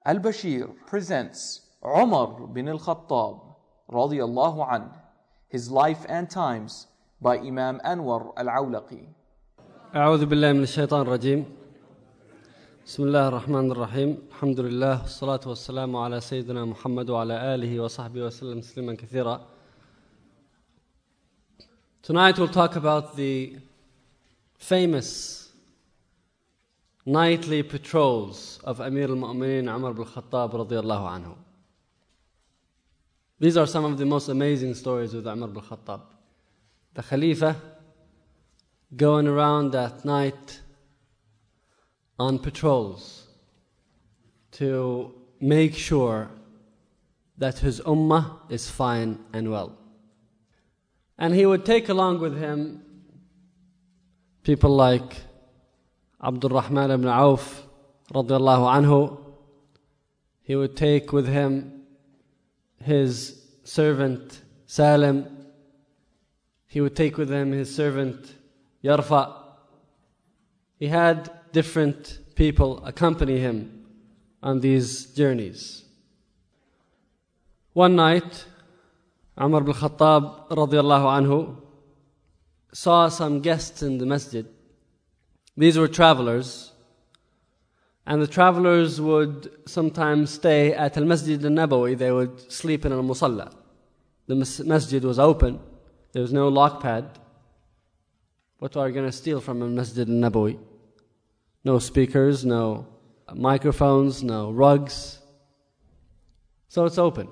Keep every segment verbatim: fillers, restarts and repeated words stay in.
Al-Bashir presents Umar bin al-Khattab radiyallahu anh, his life and times by Imam Anwar al-Awlaqi. أعوذ بالله من الشيطان الرجيم. بسم الله الرحمن الرحيم. الحمد لله والصلاة والسلام على سيدنا محمد وعلى آله وصحبه وسلم تسليما كثيرا. Tonight we'll talk about the famous nightly patrols of Amir al-Mu'mineen Umar bin al-Khattab radiyallahu anhu. These are some of the most amazing stories with Umar bin al-Khattab. The Khalifa going around at night on patrols to make sure that his ummah is fine and well. And he would take along with him people like Abdul Rahman ibn Auf radiallahu anhu. He would take with him his servant Salim. He would take with him his servant Yarfa. He had different people accompany him on these journeys. One night, Umar bin Khattab radiallahu anhu saw some guests in the masjid. These were travelers, and the travelers would sometimes stay at al-Masjid al-Nabawi. They would sleep in al-Musalla. The masjid was open. There was no lock pad. What are you going to steal from al-Masjid al-Nabawi? No speakers, no microphones, no rugs. So it's open.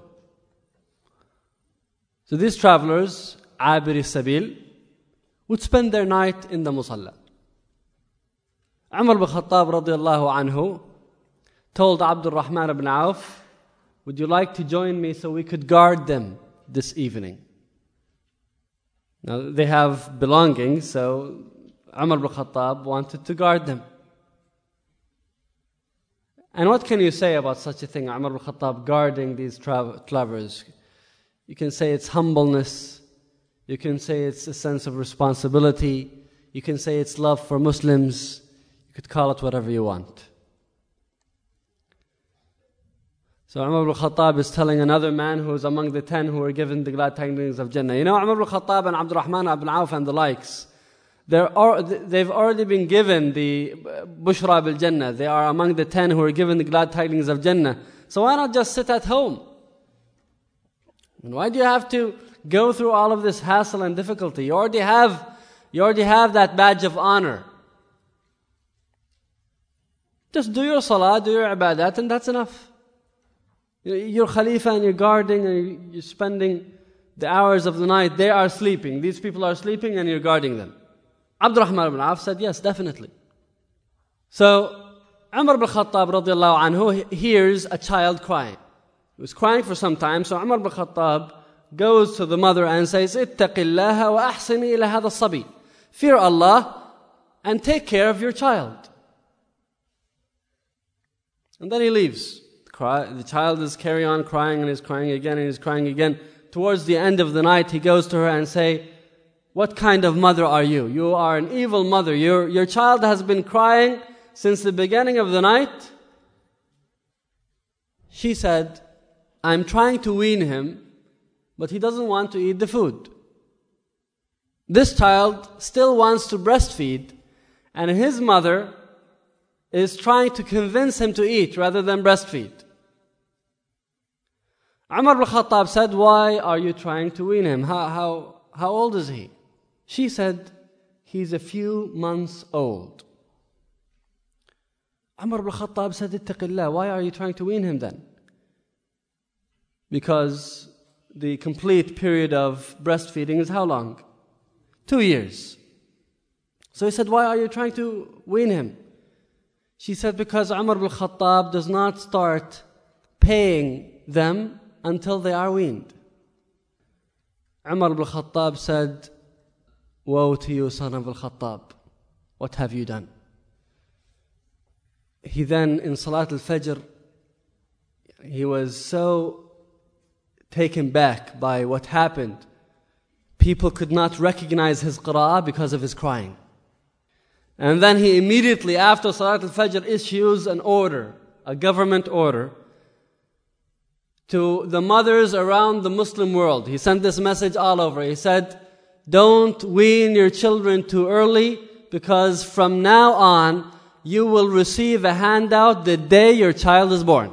So these travelers, Abir Sabil, would spend their night in the Musalla. Umar bin Khattab radiallahu anhu told Abdul Rahman ibn Auf, would you like to join me so we could guard them this evening? Now they have belongings, so Umar bin Khattab wanted to guard them. And what can you say about such a thing, Umar bin Khattab guarding these tra- travelers? You can say it's humbleness. You can say it's a sense of responsibility. You can say it's love for Muslims. You could call it whatever you want. So Umar bin Khattab is telling another man who is among the ten who were given the glad tidings of Jannah. You know, Umar bin Khattab and Abdul Rahman ibn Auf and the likes, Are, they've already been given the Bushra bil Jannah. They are among the ten who are given the glad tidings of Jannah. So why not just sit at home? And why do you have to go through all of this hassle and difficulty? You already have, you already have that badge of honor. Just do your salah, do your ibadat, and that's enough. You're Khalifa and you're guarding and you're spending the hours of the night. They are sleeping. These people are sleeping and you're guarding them. Abdul Rahman ibn Auf said, yes, definitely. So, Umar bin Khattab radiallahu anhu hears a child crying. He was crying for some time, so Umar bin Khattab goes to the mother and says, اتق الله وأحسني إلى هذا الصبي. Fear Allah and take care of your child. And then he leaves. Cry, the child is carry on crying and he's crying again and he's crying again. Towards the end of the night, he goes to her and say, what kind of mother are you? You are an evil mother. Your, your child has been crying since the beginning of the night. She said, I'm trying to wean him, but he doesn't want to eat the food. This child still wants to breastfeed, and his mother is trying to convince him to eat rather than breastfeed. Umar bin Khattab said, why are you trying to wean him? How, how, how old is he? She said, he's a few months old. Umar bin Khattab said, ittaqillah, why are you trying to wean him then? Because the complete period of breastfeeding is how long? Two years. So he said, why are you trying to wean him? She said, because Umar bin Khattab does not start paying them until they are weaned. Umar bin Khattab said, woe to you, son of al-Khattab. What have you done? He then, in Salat al-Fajr, he was so taken back by what happened. People could not recognize his qira'ah because of his crying. And then he immediately, after Salat al-Fajr, issues an order, a government order, to the mothers around the Muslim world. He sent this message all over. He said, don't wean your children too early, because from now on, you will receive a handout the day your child is born.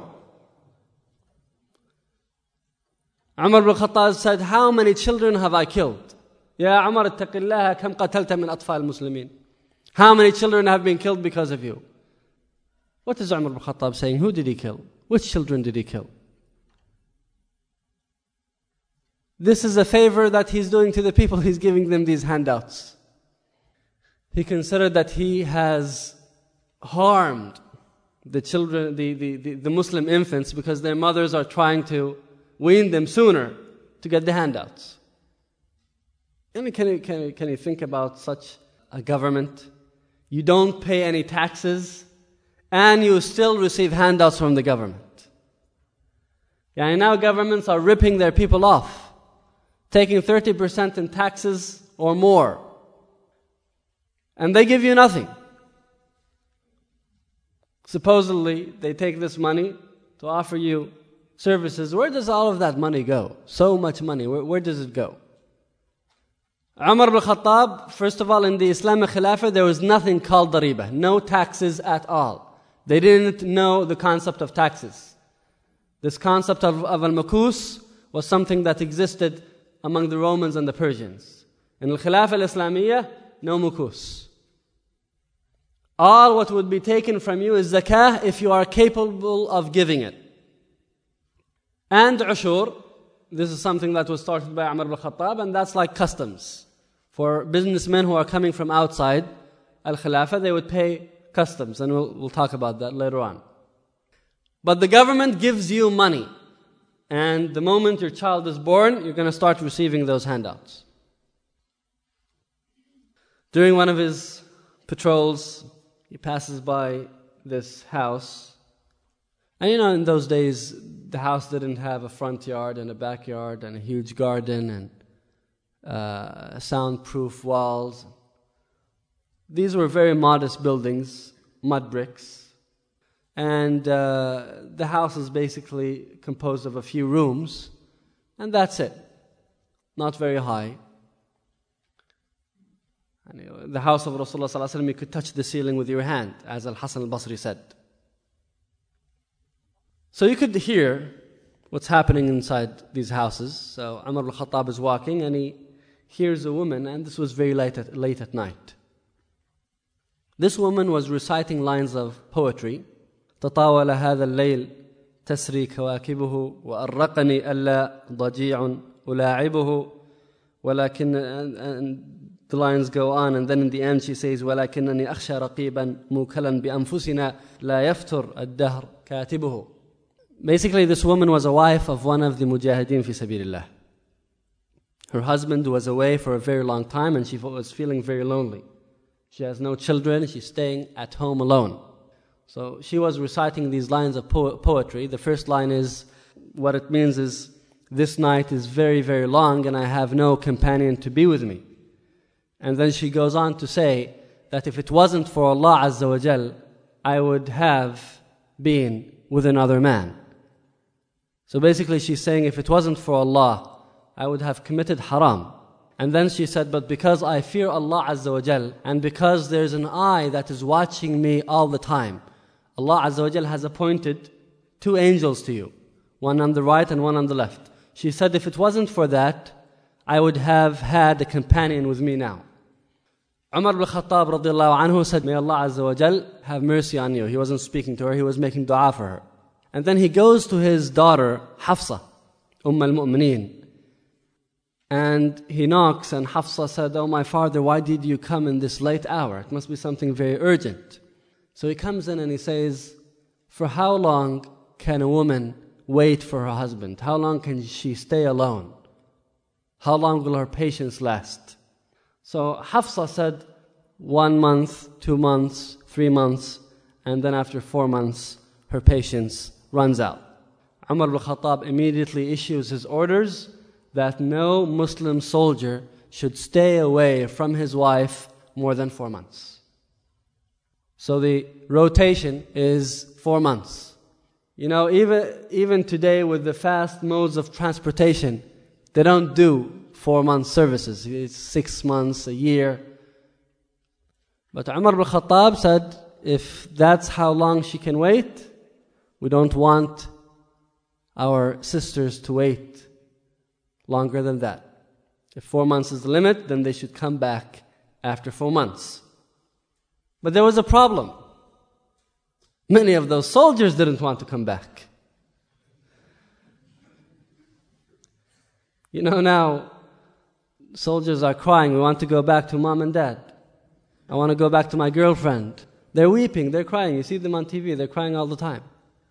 Umar ibn Khattab said, how many children have I killed? Ya Umar, ittaqillaha kam qatalta min atfal muslimin. How many children have been killed because of you? What is Umar ibn Khattab saying? Who did he kill? Which children did he kill? This is a favor that he's doing to the people. He's giving them these handouts. He considered that he has harmed the children, the, the, the, the Muslim infants, because their mothers are trying to wean them sooner to get the handouts. And can you, can you, can you think about such a government? You don't pay any taxes, and you still receive handouts from the government. Yeah, now governments are ripping their people off, taking thirty percent in taxes or more. And they give you nothing. Supposedly, they take this money to offer you services. Where does all of that money go? So much money. Where, where does it go? Umar ibn Khattab, first of all, in the Islamic Khilafah, there was nothing called dariba. No taxes at all. They didn't know the concept of taxes. This concept of, of al-makus was something that existed among the Romans and the Persians. In the Khilafah al-Islamiyah, no mukus. All what would be taken from you is zakah if you are capable of giving it. And ushur, this is something that was started by Umar ibn Khattab, and that's like customs. For businessmen who are coming from outside al-Khilafah, they would pay customs, and we'll, we'll talk about that later on. But the government gives you money, and the moment your child is born, you're going to start receiving those handouts. During one of his patrols, he passes by this house. And you know, in those days, the house didn't have a front yard and a backyard and a huge garden and uh, soundproof walls. These were very modest buildings, mud bricks. And uh, the house is basically composed of a few rooms, and that's it. Not very high. And the house of Rasulullah sallallahu alaihi wasallam, you could touch the ceiling with your hand, as Al-Hasan al-Basri said. So you could hear what's happening inside these houses. So Umar al-Khattab is walking, and he hears a woman, and this was very late at, late at night. This woman was reciting lines of poetry. تطاول هذا الليل تسري كواكبه وأرقني ألا ضجيع ألاعبه ولكن and the lines go on, and then in the end she says ولكنني أخشى رقيبا موكلا بأنفسنا لا يفتر الدهر كاتبه. Basically, this woman was a wife of one of the mujahideen fi sabilillah. Her husband was away for a very long time, and she was feeling very lonely. She has no children, she's staying at home alone. So she was reciting these lines of po- poetry. The first line is, what it means is, this night is very, very long and I have no companion to be with me. And then she goes on to say that if it wasn't for Allah Azza wa Jal, I would have been with another man. So basically she's saying, if it wasn't for Allah, I would have committed haram. And then she said, but because I fear Allah Azza wa Jal, and because there's an eye that is watching me all the time, Allah Azza wa Jal has appointed two angels to you, one on the right and one on the left. She said, if it wasn't for that, I would have had a companion with me now. Umar ibn Khattab radiallahu anhu said, may Allah Azza wa Jal have mercy on you. He wasn't speaking to her, he was making dua for her. And then he goes to his daughter, Hafsa, Umm al-Mu'mineen. And he knocks, and Hafsa said, oh my father, why did you come in this late hour? It must be something very urgent. So he comes in and he says, for how long can a woman wait for her husband? How long can she stay alone? How long will her patience last? So Hafsa said, one month, two months, three months, and then after four months, her patience runs out. Umar ibn Khattab immediately issues his orders that no Muslim soldier should stay away from his wife more than four months. So the rotation is four months. You know, even, even today with the fast modes of transportation, they don't do four month services. It's six months, a year. But Umar ibn Khattab said, if that's how long she can wait, we don't want our sisters to wait longer than that. If four months is the limit, then they should come back after four months. But there was a problem. Many of those soldiers didn't want to come back. You know, now soldiers are crying, we want to go back to mom and dad. I want to go back to my girlfriend. They're weeping, they're crying. You see them on T V, they're crying all the time.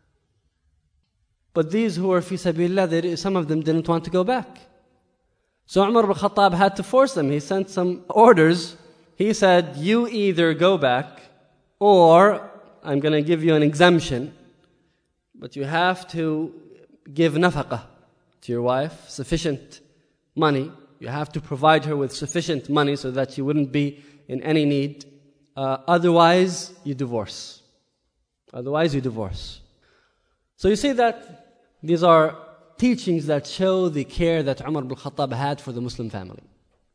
But these who were fi sabilillah, some of them didn't want to go back. So Umar ibn Khattab had to force them. He sent some orders. He said, you either go back, or I'm going to give you an exemption, but you have to give nafaqah to your wife, sufficient money. You have to provide her with sufficient money so that she wouldn't be in any need. Uh, otherwise, you divorce. Otherwise, you divorce. So you see that these are teachings that show the care that Umar ibn Khattab had for the Muslim family.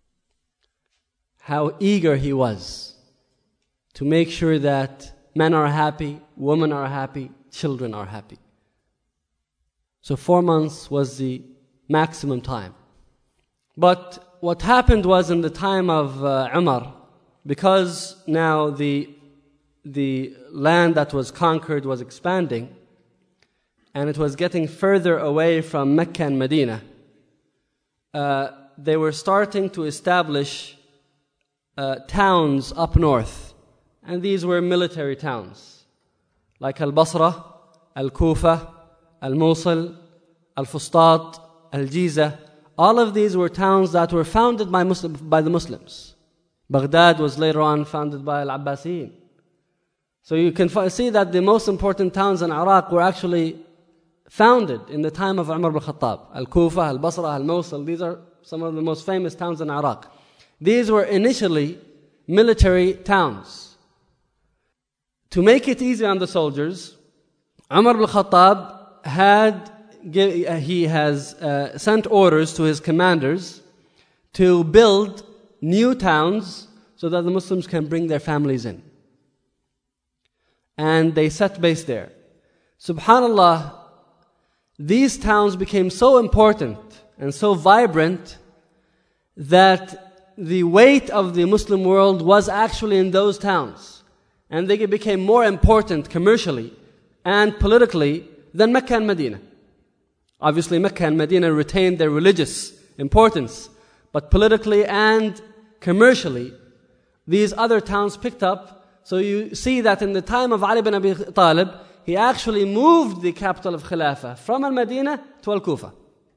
How eager he was to make sure that men are happy, women are happy, children are happy. So four months was the maximum time. But what happened was in the time of uh, Umar, because now the, the land that was conquered was expanding, and it was getting further away from Mecca and Medina, uh, they were starting to establish uh, towns up north. And these were military towns, like Al-Basra, Al-Kufa, Al-Mosul, Al-Fustat, Al-Jiza. All of these were towns that were founded by, Muslim, by the Muslims. Baghdad was later on founded by Al-Abbasiyin. So you can see that the most important towns in Iraq were actually founded in the time of Umar ibn Khattab. Al-Kufa, Al-Basra, Al-Mosul, these are some of the most famous towns in Iraq. These were initially military towns. To make it easy on the soldiers, Umar ibn Khattab had, he has uh, sent orders to his commanders to build new towns so that the Muslims can bring their families in. And they set base there. Subhanallah, these towns became so important and so vibrant that the weight of the Muslim world was actually in those towns. And they became more important commercially and politically than Mecca and Medina. Obviously, Mecca and Medina retained their religious importance, but politically and commercially, these other towns picked up. So you see that in the time of Ali bin Abi Talib, he actually moved the capital of Khilafah from Al-Medina to Al-Kufa.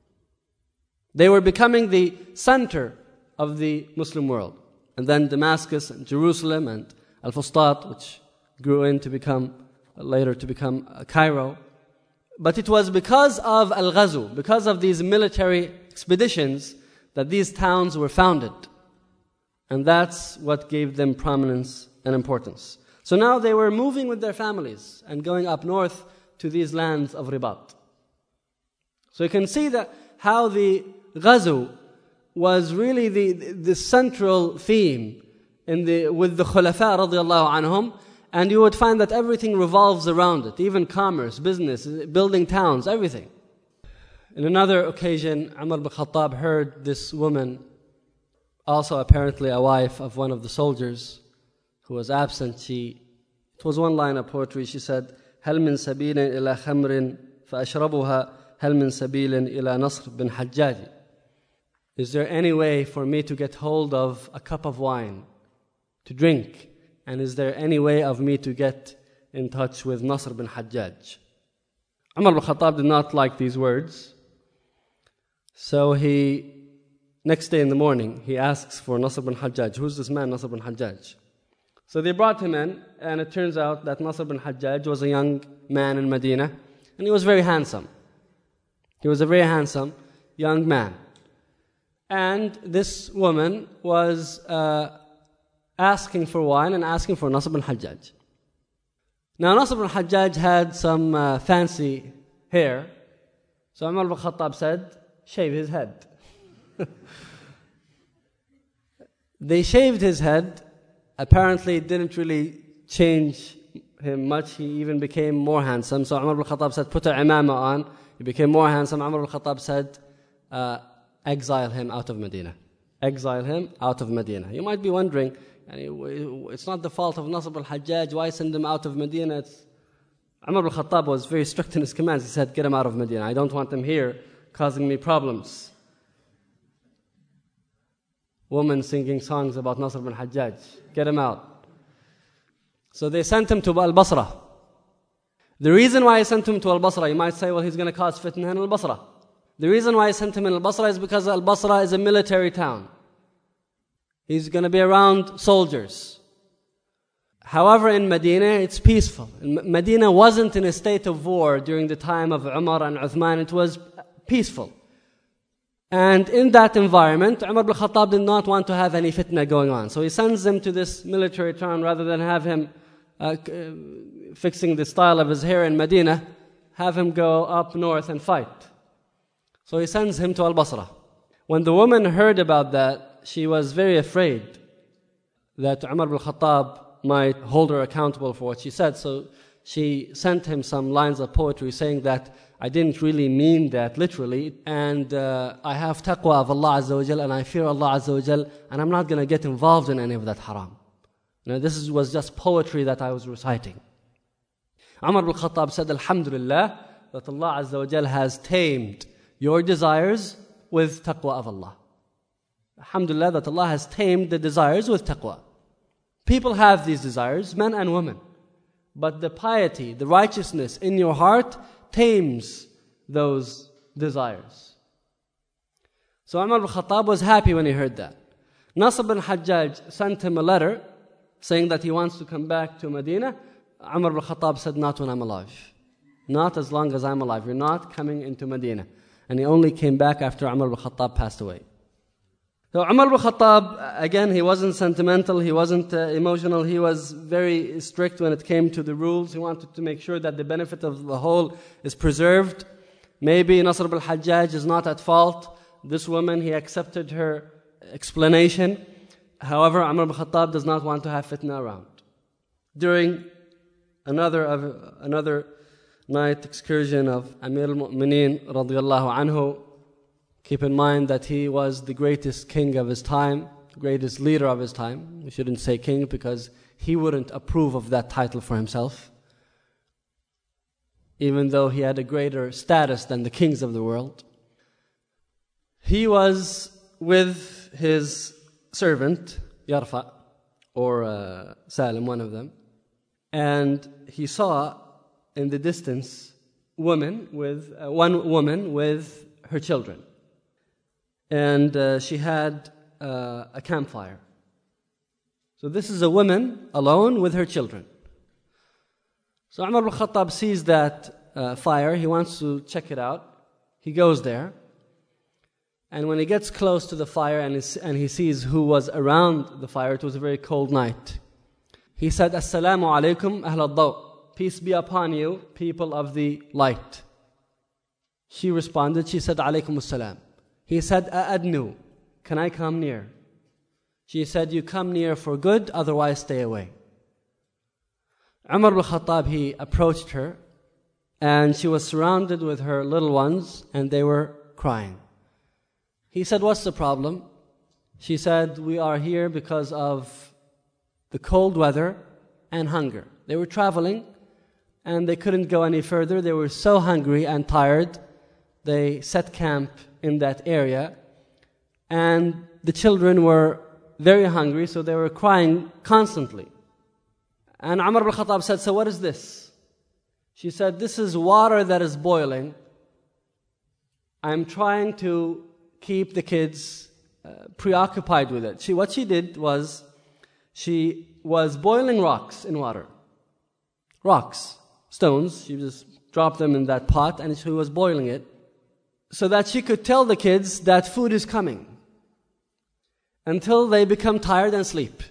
They were becoming the center of the Muslim world. And then Damascus and Jerusalem and Al-Fustat, which grew in to become, later to become uh, Cairo. But it was because of Al-Ghazu, because of these military expeditions, that these towns were founded. And that's what gave them prominence and importance. So now they were moving with their families and going up north to these lands of Ribat. So you can see that how the Ghazu was really the, the central theme in the, with the Khulafa radiallahu anhum, and you would find that everything revolves around it, even commerce, business, building towns, everything. In another occasion, Umar ibn Khattab heard this woman, also apparently a wife of one of the soldiers who was absent. She, it was one line of poetry. She said, هل من سبيل إلى خمر فأشربها هل من سبيل إلى نصر بن حجاج. Is there any way for me to get hold of a cup of wine to drink? And is there any way of me to get in touch with Nasr bin Hajjaj? Umar ibn Khattab did not like these words. So he, next day in the morning, he asks for Nasr bin Hajjaj. Who's this man, Nasr bin Hajjaj? So they brought him in, and it turns out that Nasr bin Hajjaj was a young man in Medina, and he was very handsome. He was a very handsome young man. And this woman was uh, asking for wine and asking for Nasr bin Hajjaj. Now Nasr ibn Hajjaj had some uh, fancy hair. So Umar ibn Khattab said, shave his head. They shaved his head. Apparently it didn't really change him much. He even became more handsome. So Umar ibn Khattab said, put a imama on. He became more handsome. Umar ibn Khattab said, uh, exile him out of Medina. Exile him out of Medina. You might be wondering, it's not the fault of Nasr ibn Hajjaj. Why send him out of Medina? It's Umar ibn Khattab was very strict in his commands. He said, get him out of Medina. I don't want him here causing me problems. Women singing songs about Nasr ibn Hajjaj. Get him out. So they sent him to Al-Basra. The reason why I sent him to Al-Basra, you might say, well, he's going to cause fitna in Al-Basra. The reason why I sent him in Al-Basra is because Al-Basra is a military town. He's going to be around soldiers. However, in Medina, it's peaceful. Medina wasn't in a state of war during the time of Umar and Uthman. It was peaceful. And in that environment, Umar ibn Khattab did not want to have any fitna going on. So he sends him to this military town rather than have him uh, fixing the style of his hair in Medina, have him go up north and fight. So he sends him to Al-Basra. When the woman heard about that, she was very afraid that Umar ibn Khattab might hold her accountable for what she said. So she sent him some lines of poetry saying that I didn't really mean that literally, and uh, I have taqwa of Allah Azza wa Jal, and I fear Allah Azza wa Jal, and I'm not going to get involved in any of that haram. You know, this is, was just poetry that I was reciting. Umar ibn Khattab said, Alhamdulillah, that Allah Azza wa Jal has tamed your desires with taqwa of Allah. Alhamdulillah, that Allah has tamed the desires with taqwa. People have these desires, men and women. But the piety, the righteousness in your heart tames those desires. So Umar ibn Khattab was happy when he heard that. Nasr ibn Hajjaj sent him a letter saying that he wants to come back to Medina. Umar ibn Khattab said, not when I'm alive. Not as long as I'm alive. You're not coming into Medina. And he only came back after Umar ibn Khattab passed away. So Umar ibn Khattab, again, he wasn't sentimental, he wasn't uh, emotional, he was very strict when it came to the rules. He wanted to make sure that the benefit of the whole is preserved. Maybe Nasr ibn Hajjaj is not at fault. This woman, he accepted her explanation. However, Umar ibn Khattab does not want to have fitna around. During another of, another night excursion of Amir al-Mu'mineen radiyallahu anhu, keep in mind that he was the greatest king of his time, greatest leader of his time. We shouldn't say king because he wouldn't approve of that title for himself, even though he had a greater status than the kings of the world. He was with his servant, Yarfa, or uh, Salim, one of them, and he saw in the distance woman with uh, one woman with her children. And uh, she had uh, a campfire. So this is a woman alone with her children. So Umar ibn Khattab sees that uh, fire. He wants to check it out. He goes there. And when he gets close to the fire and, and he sees who was around the fire, it was a very cold night. He said, Assalamu alaikum ahl al-daw. Peace be upon you, people of the light. She responded, she said, Alaikum as-salam. He said, A'adnu, can I come near? She said, you come near for good, otherwise stay away. Umar ibn Khattab, he approached her, and she was surrounded with her little ones, and they were crying. He said, what's the problem? She said, we are here because of the cold weather and hunger. They were traveling, and they couldn't go any further. They were so hungry and tired, they set camp in that area, and the children were very hungry, so they were crying constantly. And Umar ibn Khattab said, so what is this? She said, this is water that is boiling. I'm trying to keep the kids uh, preoccupied with it. She, what she did was, she was boiling rocks in water. Rocks, stones, she just dropped them in that pot, and she was boiling it, so that she could tell the kids that food is coming until they become tired and sleep.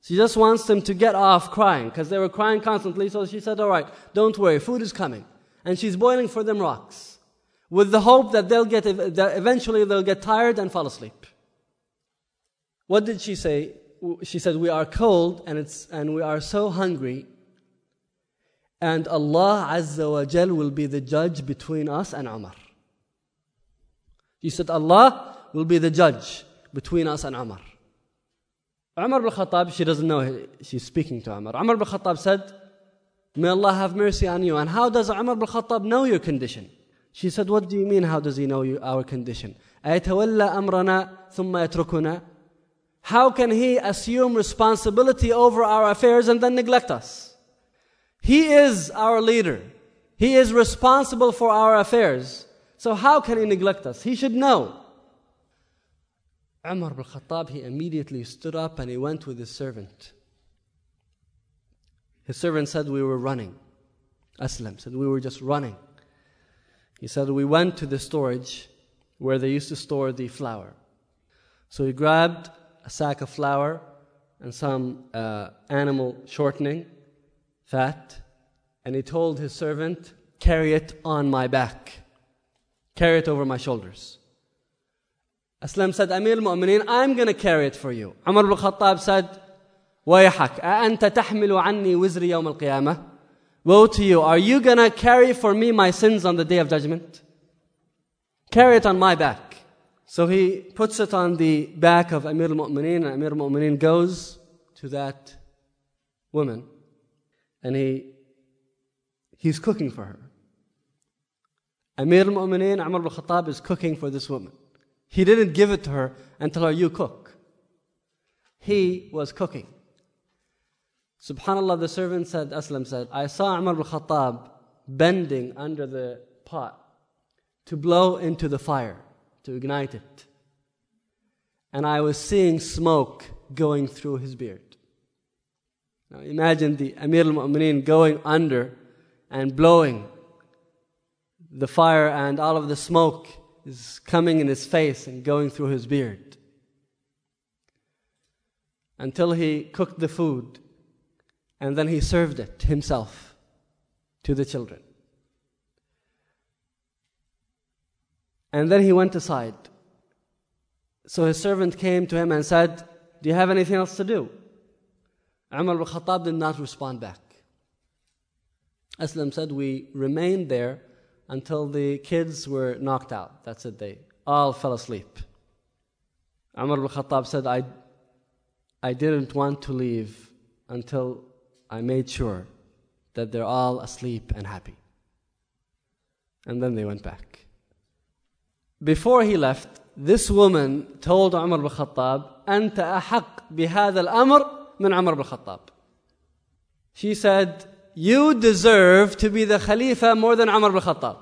She just wants them to get off crying, because they were crying constantly. So she said, all right, don't worry, food is coming. And she's boiling for them rocks, with the hope that they'll get, that eventually they'll get tired and fall asleep. What did she say? She said, we are cold and it's and we are so hungry, and Allah Azza wa Jal will be the judge between us and Umar. She said, Allah will be the judge between us and Umar. Umar ibn Khattab, she doesn't know she's speaking to Umar. Umar ibn Khattab said, may Allah have mercy on you. And how does Umar ibn Khattab know your condition? She said, what do you mean, how does he know you, our condition? أَيَتَوَلَّى أَمْرَنَا ثُمَّ يَتْرُكُنَا. How can he assume responsibility over our affairs and then neglect us? He is our leader. He is responsible for our affairs. So how can he neglect us? He should know. Umar ibn Khattab, he immediately stood up and he went with his servant. His servant said, we were running. Aslam said, we were just running. He said, we went to the storage where they used to store the flour. So he grabbed a sack of flour and some uh, animal shortening, fat, and he told his servant, carry it on my back. Carry it over my shoulders. Aslam said, Amir al-Mu'mineen, I'm going to carry it for you. Umar ibn Khattab said, وَيْحَكْ أَأَنْتَ تَحْمِلُ عَنِّي وِزْرِ يَوْمَ الْقِيَامَةِ. Woe to you, are you going to carry for me my sins on the day of judgment? Carry it on my back. So he puts it on the back of Amir al-Mu'mineen, and Amir al-Mu'mineen goes to that woman, and he he's cooking for her. Amir al-Mu'mineen, Umar ibn Khattab, is cooking for this woman. He didn't give it to her and tell her, you cook. He was cooking. Subhanallah, the servant said, Aslam said, I saw Umar ibn Khattab bending under the pot to blow into the fire, to ignite it. And I was seeing smoke going through his beard. Now imagine the Amir al-Mu'mineen going under and blowing the fire, and all of the smoke is coming in his face and going through his beard. Until he cooked the food, and then he served it himself to the children. And then he went aside. So his servant came to him and said, do you have anything else to do? Umar ibn Khattab did not respond back. Aslam said, we remained there until the kids were knocked out. That's it, they all fell asleep. Umar ibn Khattab said, I, I didn't want to leave until I made sure that they're all asleep and happy. And then they went back. Before he left, this woman told Umar ibn Khattab, أنت أحق بهذا الأمر من عمر ibn Khattab. She said, you deserve to be the Khalifa more than Umar ibn Khattab.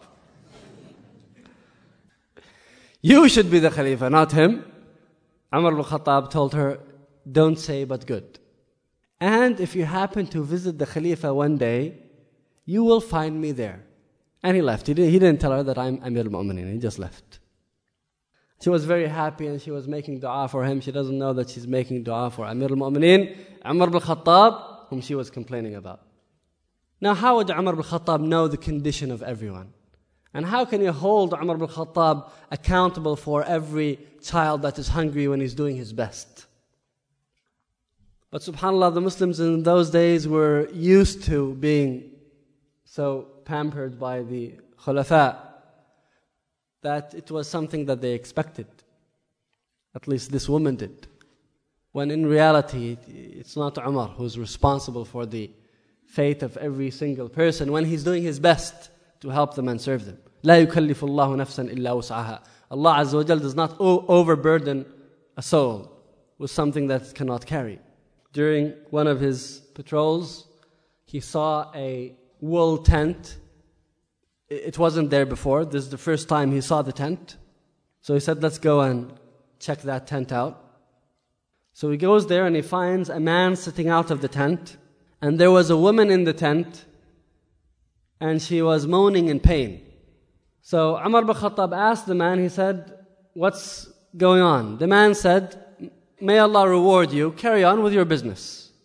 You should be the Khalifa, not him. Umar ibn Khattab told her, don't say but good. And if you happen to visit the Khalifa one day, you will find me there. And he left. He didn't, he didn't tell her that I'm Amir al-Mu'mineen. He just left. She was very happy and she was making dua for him. She doesn't know that she's making dua for Amir al-Mu'mineen, Umar ibn Khattab, whom she was complaining about. Now, how would Umar ibn Khattab know the condition of everyone? And how can you hold Umar ibn Khattab accountable for every child that is hungry when he's doing his best? But subhanAllah, the Muslims in those days were used to being so pampered by the Khulafa that it was something that they expected. At least this woman did. When in reality, it's not Umar who's responsible for the fate of every single person when he's doing his best to help them and serve them. لا يكلف الله نفسا إلا وسعها. Allah Azza wa Jal does not overburden a soul with something that it cannot carry. During one of his patrols, he saw a wool tent. It wasn't there before. This is the first time he saw the tent. So he said, let's go and check that tent out. So he goes there and he finds a man sitting out of the tent. And there was a woman in the tent. And she was moaning in pain. So Umar ibn Khattab asked the man, he said, what's going on? The man said, may Allah reward you. Carry on with your business.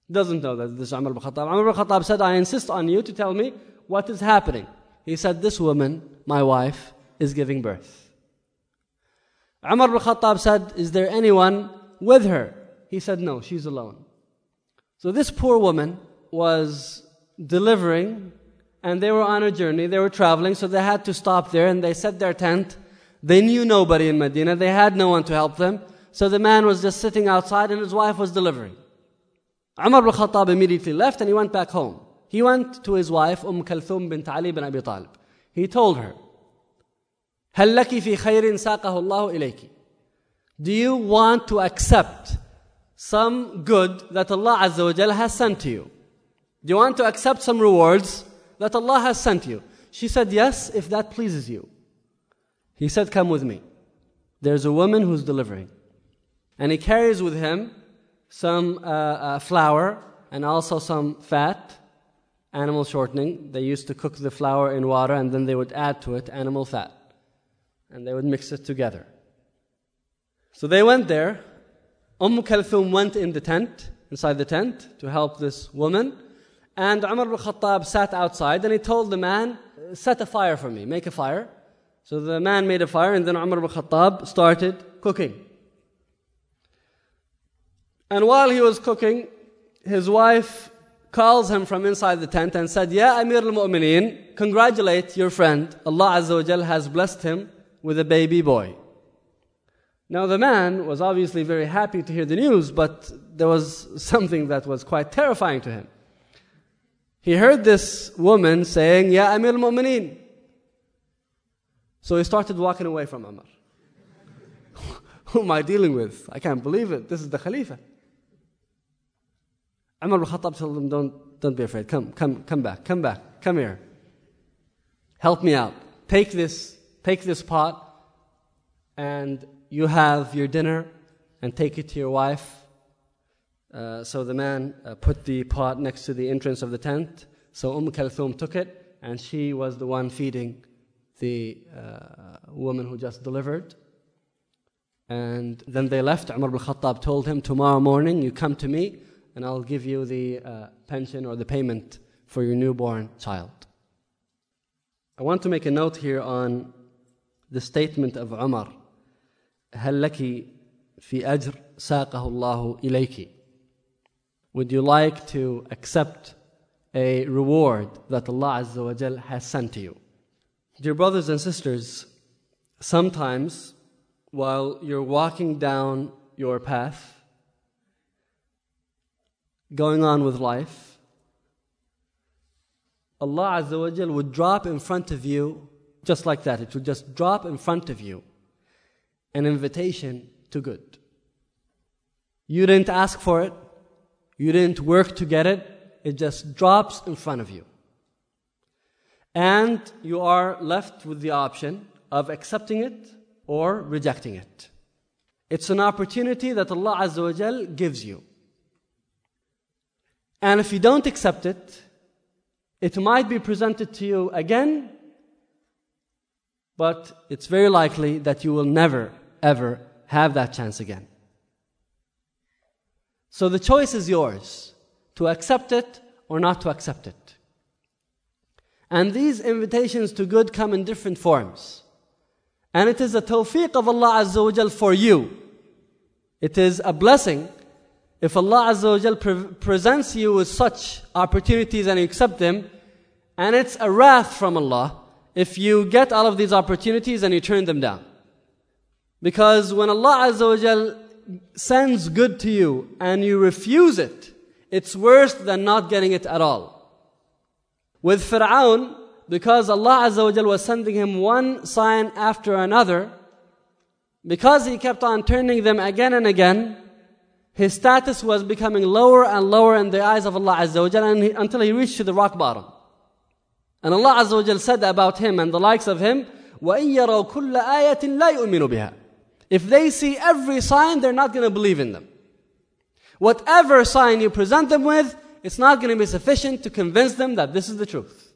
Doesn't know that this is Umar ibn Khattab. Umar ibn Khattab said, I insist on you to tell me what is happening. He said, this woman, my wife, is giving birth. Umar ibn Khattab said, is there anyone with her? He said, no, she's alone. So this poor woman was delivering, and they were on a journey, they were traveling, so they had to stop there, and they set their tent. They knew nobody in Medina, they had no one to help them. So the man was just sitting outside, and his wife was delivering. Umar ibn Khattab immediately left, and he went back home. He went to his wife, Umm Kalthum bint Ali bin Abi Talib. He told her, هَلْ لَكِ فِي خَيْرٍ سَاقَهُ اللَّهُ إِلَيْكِ. Do you want to accept some good that Allah Azza wa Jalla has sent to you? Do you want to accept some rewards that Allah has sent you? She said, yes, if that pleases you. He said, come with me. There's a woman who's delivering. And he carries with him some uh, uh, flour and also some fat, animal shortening. They used to cook the flour in water and then they would add to it animal fat. And they would mix it together. So they went there. Umm Kalthum went in the tent, inside the tent, to help this woman. And Umar ibn Khattab sat outside and he told the man, set a fire for me, make a fire. So the man made a fire and then Umar ibn Khattab started cooking. And while he was cooking, his wife calls him from inside the tent and said, Ya Amir al-Mu'mineen, congratulate your friend. Allah Azza wa Jal has blessed him with a baby boy. Now the man was obviously very happy to hear the news, but there was something that was quite terrifying to him. He heard this woman saying, Ya Amir al-Mu'mineen. So he started walking away from Umar. Who am I dealing with? I can't believe it. This is the Khalifa. Umar ibn Khattab told him, don't, don't be afraid. Come, come, come back, come back, come here. Help me out. Take this, take this pot, and you have your dinner, and take it to your wife. Uh, so the man uh, put the pot next to the entrance of the tent. So Umm Kalthum took it, and she was the one feeding the uh, woman who just delivered. And then they left. Umar ibn Khattab told him, tomorrow morning you come to me, and I'll give you the uh, pension or the payment for your newborn child. I want to make a note here on the statement of Umar. هل لك في أجر ساقه الله إليك. Would you like to accept a reward that Allah Azza wa Jal has sent to you? Dear brothers and sisters, sometimes while you're walking down your path, going on with life, Allah Azza wa Jal would drop in front of you, just like that. It would just drop in front of you an invitation to good. You didn't ask for it. You didn't work to get it. It just drops in front of you. And you are left with the option of accepting it or rejecting it. It's an opportunity that Allah Azza wa Jal gives you. And if you don't accept it, it might be presented to you again, but it's very likely that you will never, ever have that chance again. So the choice is yours, to accept it or not to accept it. And these invitations to good come in different forms. And it is a tawfiq of Allah Azza wa Jal for you. It is a blessing if Allah Azza wa Jal pre- presents you with such opportunities and you accept them. And it's a wrath from Allah if you get all of these opportunities and you turn them down. Because when Allah Azza wa Jal sends good to you and you refuse it, it's worse than not getting it at all. With Fir'aun, because Allah Azza wa Jal was sending him one sign after another, because he kept on turning them again and again, his status was becoming lower and lower in the eyes of Allah Azza wa Jal and he, until he reached to the rock bottom. And Allah Azza wa Jal said about him and the likes of him, وَإِن يَرَوْا كُلَّ آيَةٍ لَا يُؤْمِنُوا بِهَا. If they see every sign, they're not going to believe in them. Whatever sign you present them with, it's not going to be sufficient to convince them that this is the truth.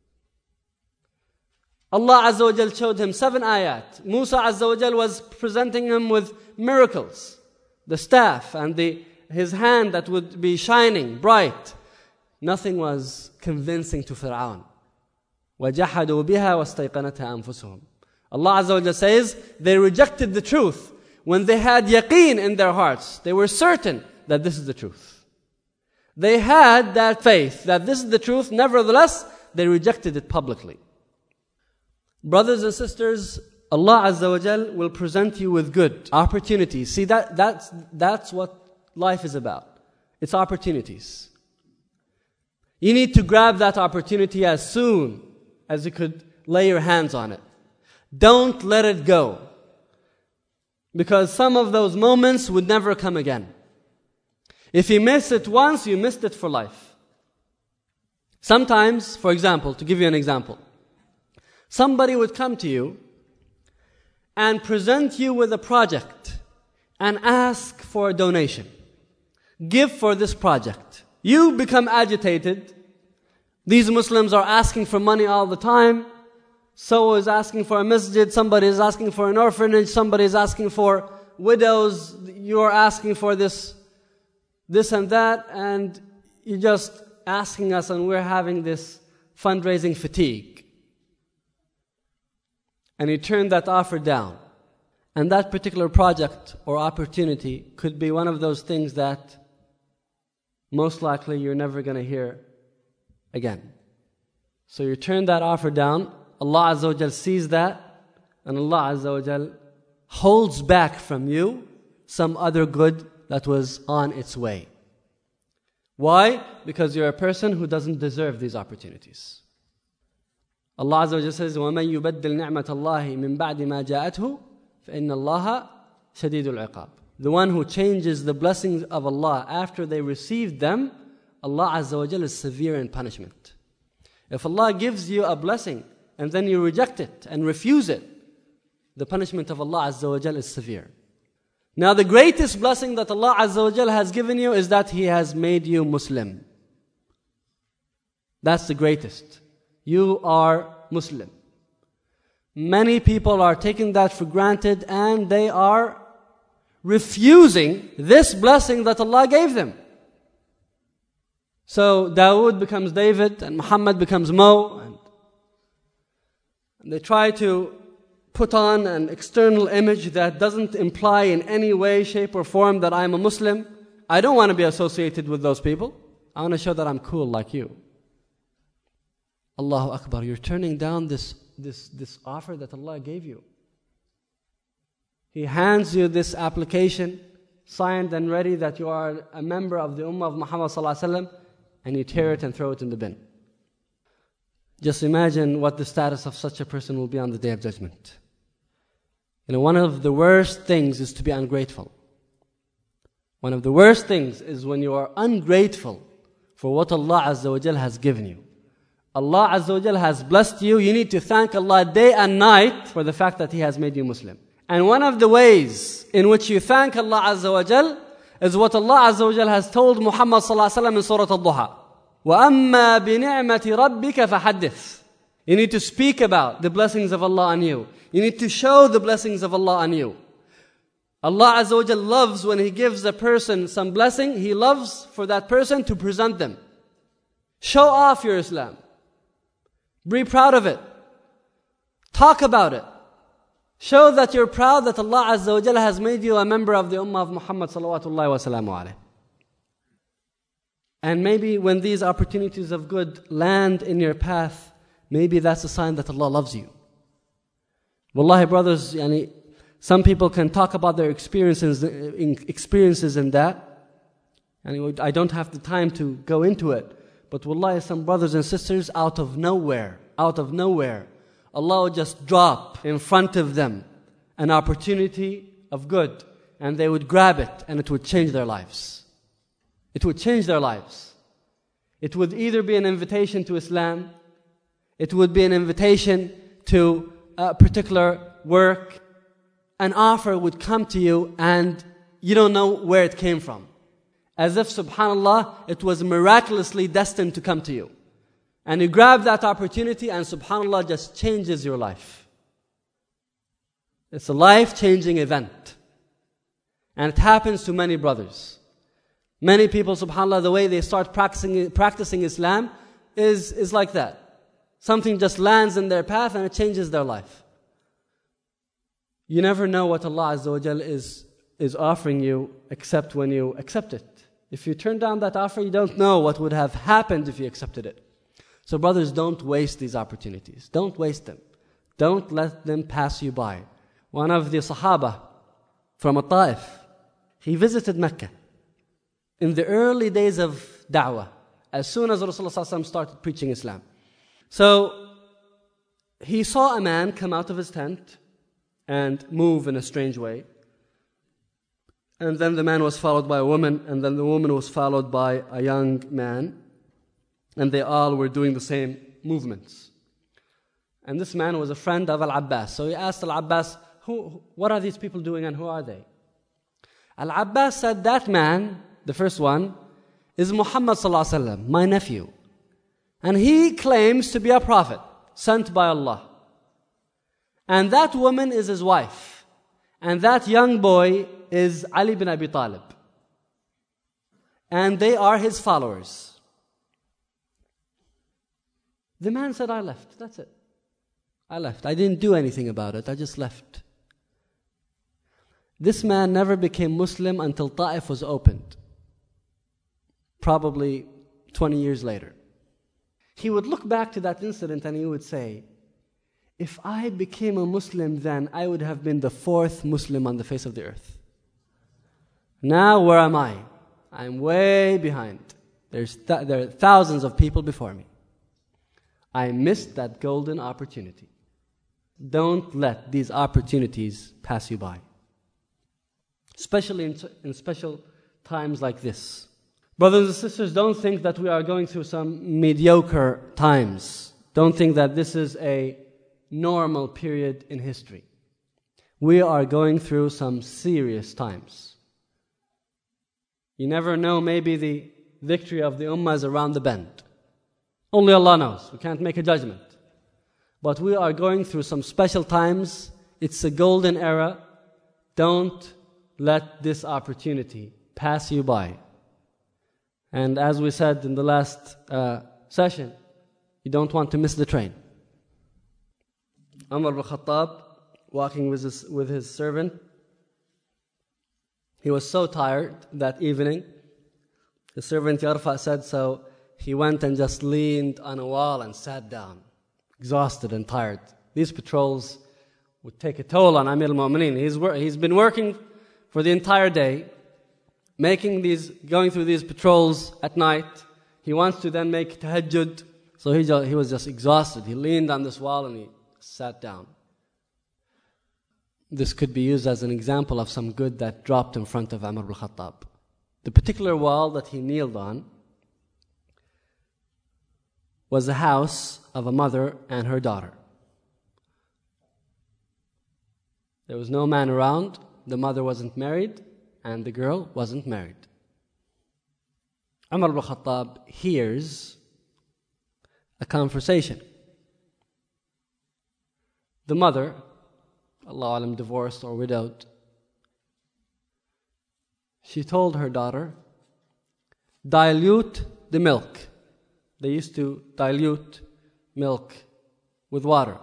Allah Azza wa Jal showed him seven ayat. Musa Azza wa Jal was presenting him with miracles. The staff and the his hand that would be shining bright. Nothing was convincing to Fir'aun. وَجَحَدُوا بِهَا وَاسْتَيْقَنَتْهَا أَنفُسُهُم. Allah Azza wa Jalla says, they rejected the truth when they had yaqeen in their hearts. They were certain that this is the truth. They had that faith that this is the truth. Nevertheless, they rejected it publicly. Brothers and sisters, Allah Azza wa Jal will present you with good opportunities. See, that, that's, that's what life is about. It's opportunities. You need to grab that opportunity as soon as you could lay your hands on it. Don't let it go. Because some of those moments would never come again. If you miss it once, you missed it for life. Sometimes, for example, to give you an example, somebody would come to you and present you with a project and ask for a donation. Give for this project. You become agitated. These Muslims are asking for money all the time. So is asking for a masjid, somebody is asking for an orphanage, somebody is asking for widows, you are asking for this, this and that, and you're just asking us and we're having this fundraising fatigue. And you turn that offer down. And that particular project or opportunity could be one of those things that most likely you're never going to hear again. So you turn that offer down. Allah Azza wa Jal sees that, and Allah Azza wa Jal holds back from you some other good that was on its way. Why? Because you're a person who doesn't deserve these opportunities. Allah Azza wa Jal says, وَمَنْ يُبَدِّلْ نِعْمَةَ اللَّهِ مِنْ بَعْدِ مَا جَاءَتْهُ فَإِنَّ اللَّهَ شَدِيدُ الْعِقَابِ. The one who changes the blessings of Allah after they received them, Allah Azza wa Jal is severe in punishment. If Allah gives you a blessing, and then you reject it and refuse it, the punishment of Allah Azza wa Jal is severe. Now the greatest blessing that Allah Azza wa Jal has given you is that He has made you Muslim. That's the greatest. You are Muslim. Many people are taking that for granted and they are refusing this blessing that Allah gave them. So Dawood becomes David and Muhammad becomes Mo, and they try to put on an external image that doesn't imply in any way, shape or form that I'm a Muslim. I don't want to be associated with those people. I want to show that I'm cool like you. Allahu Akbar, you're turning down this, this, this offer that Allah gave you. He hands you this application, signed and ready that you are a member of the Ummah of Muhammad Sallallahu Alaihi Wasallam, and you tear it and throw it in the bin. Just imagine what the status of such a person will be on the Day of Judgment. You know, one of the worst things is to be ungrateful. One of the worst things is when you are ungrateful for what Allah Azza wa Jal has given you. Allah Azza wa Jal has blessed you. You need to thank Allah day and night for the fact that He has made you Muslim. And one of the ways in which you thank Allah Azza wa Jal is what Allah Azza wa Jal has told Muhammad Sallallahu Alaihi Wasallam in Surah Al-Duha. وَأَمَّا بِنِعْمَةِ رَبِّكَ فَحَدِّثْ. You need to speak about the blessings of Allah on you. You need to show the blessings of Allah on you. Allah Azza wa Jal loves when He gives a person some blessing, He loves for that person to present them. Show off your Islam. Be proud of it. Talk about it. Show that you're proud that Allah Azza wa Jal has made you a member of the Ummah of Muhammad Salawatullahi wa salamu alayhi. And maybe when these opportunities of good land in your path, maybe that's a sign that Allah loves you. Wallahi brothers, yani, some people can talk about their experiences in, experiences in that. And I don't have the time to go into it. But wallahi, some brothers and sisters out of nowhere, out of nowhere, Allah would just drop in front of them an opportunity of good. And they would grab it and it would change their lives. It would change their lives. It would either be an invitation to Islam, it would be an invitation to a particular work, an offer would come to you and you don't know where it came from. As if, subhanAllah, it was miraculously destined to come to you. And you grab that opportunity and subhanAllah just changes your life. It's a life-changing event. And it happens to many brothers. Many people, subhanAllah, the way they start practicing, practicing Islam is, is like that. Something just lands in their path and it changes their life. You never know what Allah Azza wa Jal is, is offering you except when you accept it. If you turn down that offer, you don't know what would have happened if you accepted it. So brothers, don't waste these opportunities. Don't waste them. Don't let them pass you by. One of the Sahaba from Ta'if, he visited Mecca in the early days of da'wah, as soon as Rasulullah started preaching Islam. So he saw a man come out of his tent and move in a strange way. And then the man was followed by a woman, and then the woman was followed by a young man. And they all were doing the same movements. And this man was a friend of Al-Abbas. So he asked Al-Abbas, who, what are these people doing and who are they? Al-Abbas said, that man, the first one, is Muhammad sallallahu alaihi wasallam, my nephew. And he claims to be a prophet sent by Allah. And that woman is his wife. And that young boy is Ali bin Abi Talib. And they are his followers. The man said, I left. That's it. I left. I didn't do anything about it. I just left. This man never became Muslim until Ta'if was opened. Probably twenty years later. He would look back to that incident and he would say, if I became a Muslim then, I would have been the fourth Muslim on the face of the earth. Now where am I? I'm way behind. There's th- there are thousands of people before me. I missed that golden opportunity. Don't let these opportunities pass you by. Especially in, in special times like this. Brothers and sisters, don't think that we are going through some mediocre times. Don't think that this is a normal period in history. We are going through some serious times. You never know, maybe the victory of the Ummah is around the bend. Only Allah knows. We can't make a judgment. But we are going through some special times. It's a golden era. Don't let this opportunity pass you by. And as we said in the last uh, session, you don't want to miss the train. Umar ibn Khattab, walking with his, with his servant, he was so tired that evening. The servant Yarfa said so. He went and just leaned on a wall and sat down, exhausted and tired. These patrols would take a toll on Amir al-Mu'mineen. He's, wor- he's been working for the entire day, making these, going through these patrols at night. He wants to then make tahajjud. So he, just, he was just exhausted. He leaned on this wall and he sat down. This could be used as an example of some good that dropped in front of Umar ibn Khattab. The particular wall that he kneeled on was the house of a mother and her daughter. There was no man around, the mother wasn't married, and the girl wasn't married. Umar ibn Khattab hears a conversation. The mother, Allah alam, divorced or widowed, she told her daughter, dilute the milk. They used to dilute milk with water.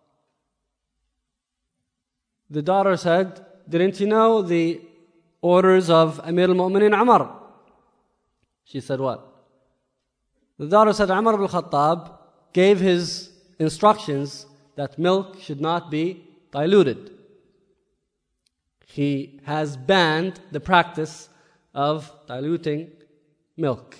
The daughter said, didn't you know the orders of Amir al-Mu'mineen Umar? She said, what? The daughter said, Umar ibn Khattab gave his instructions that milk should not be diluted. He has banned the practice of diluting milk.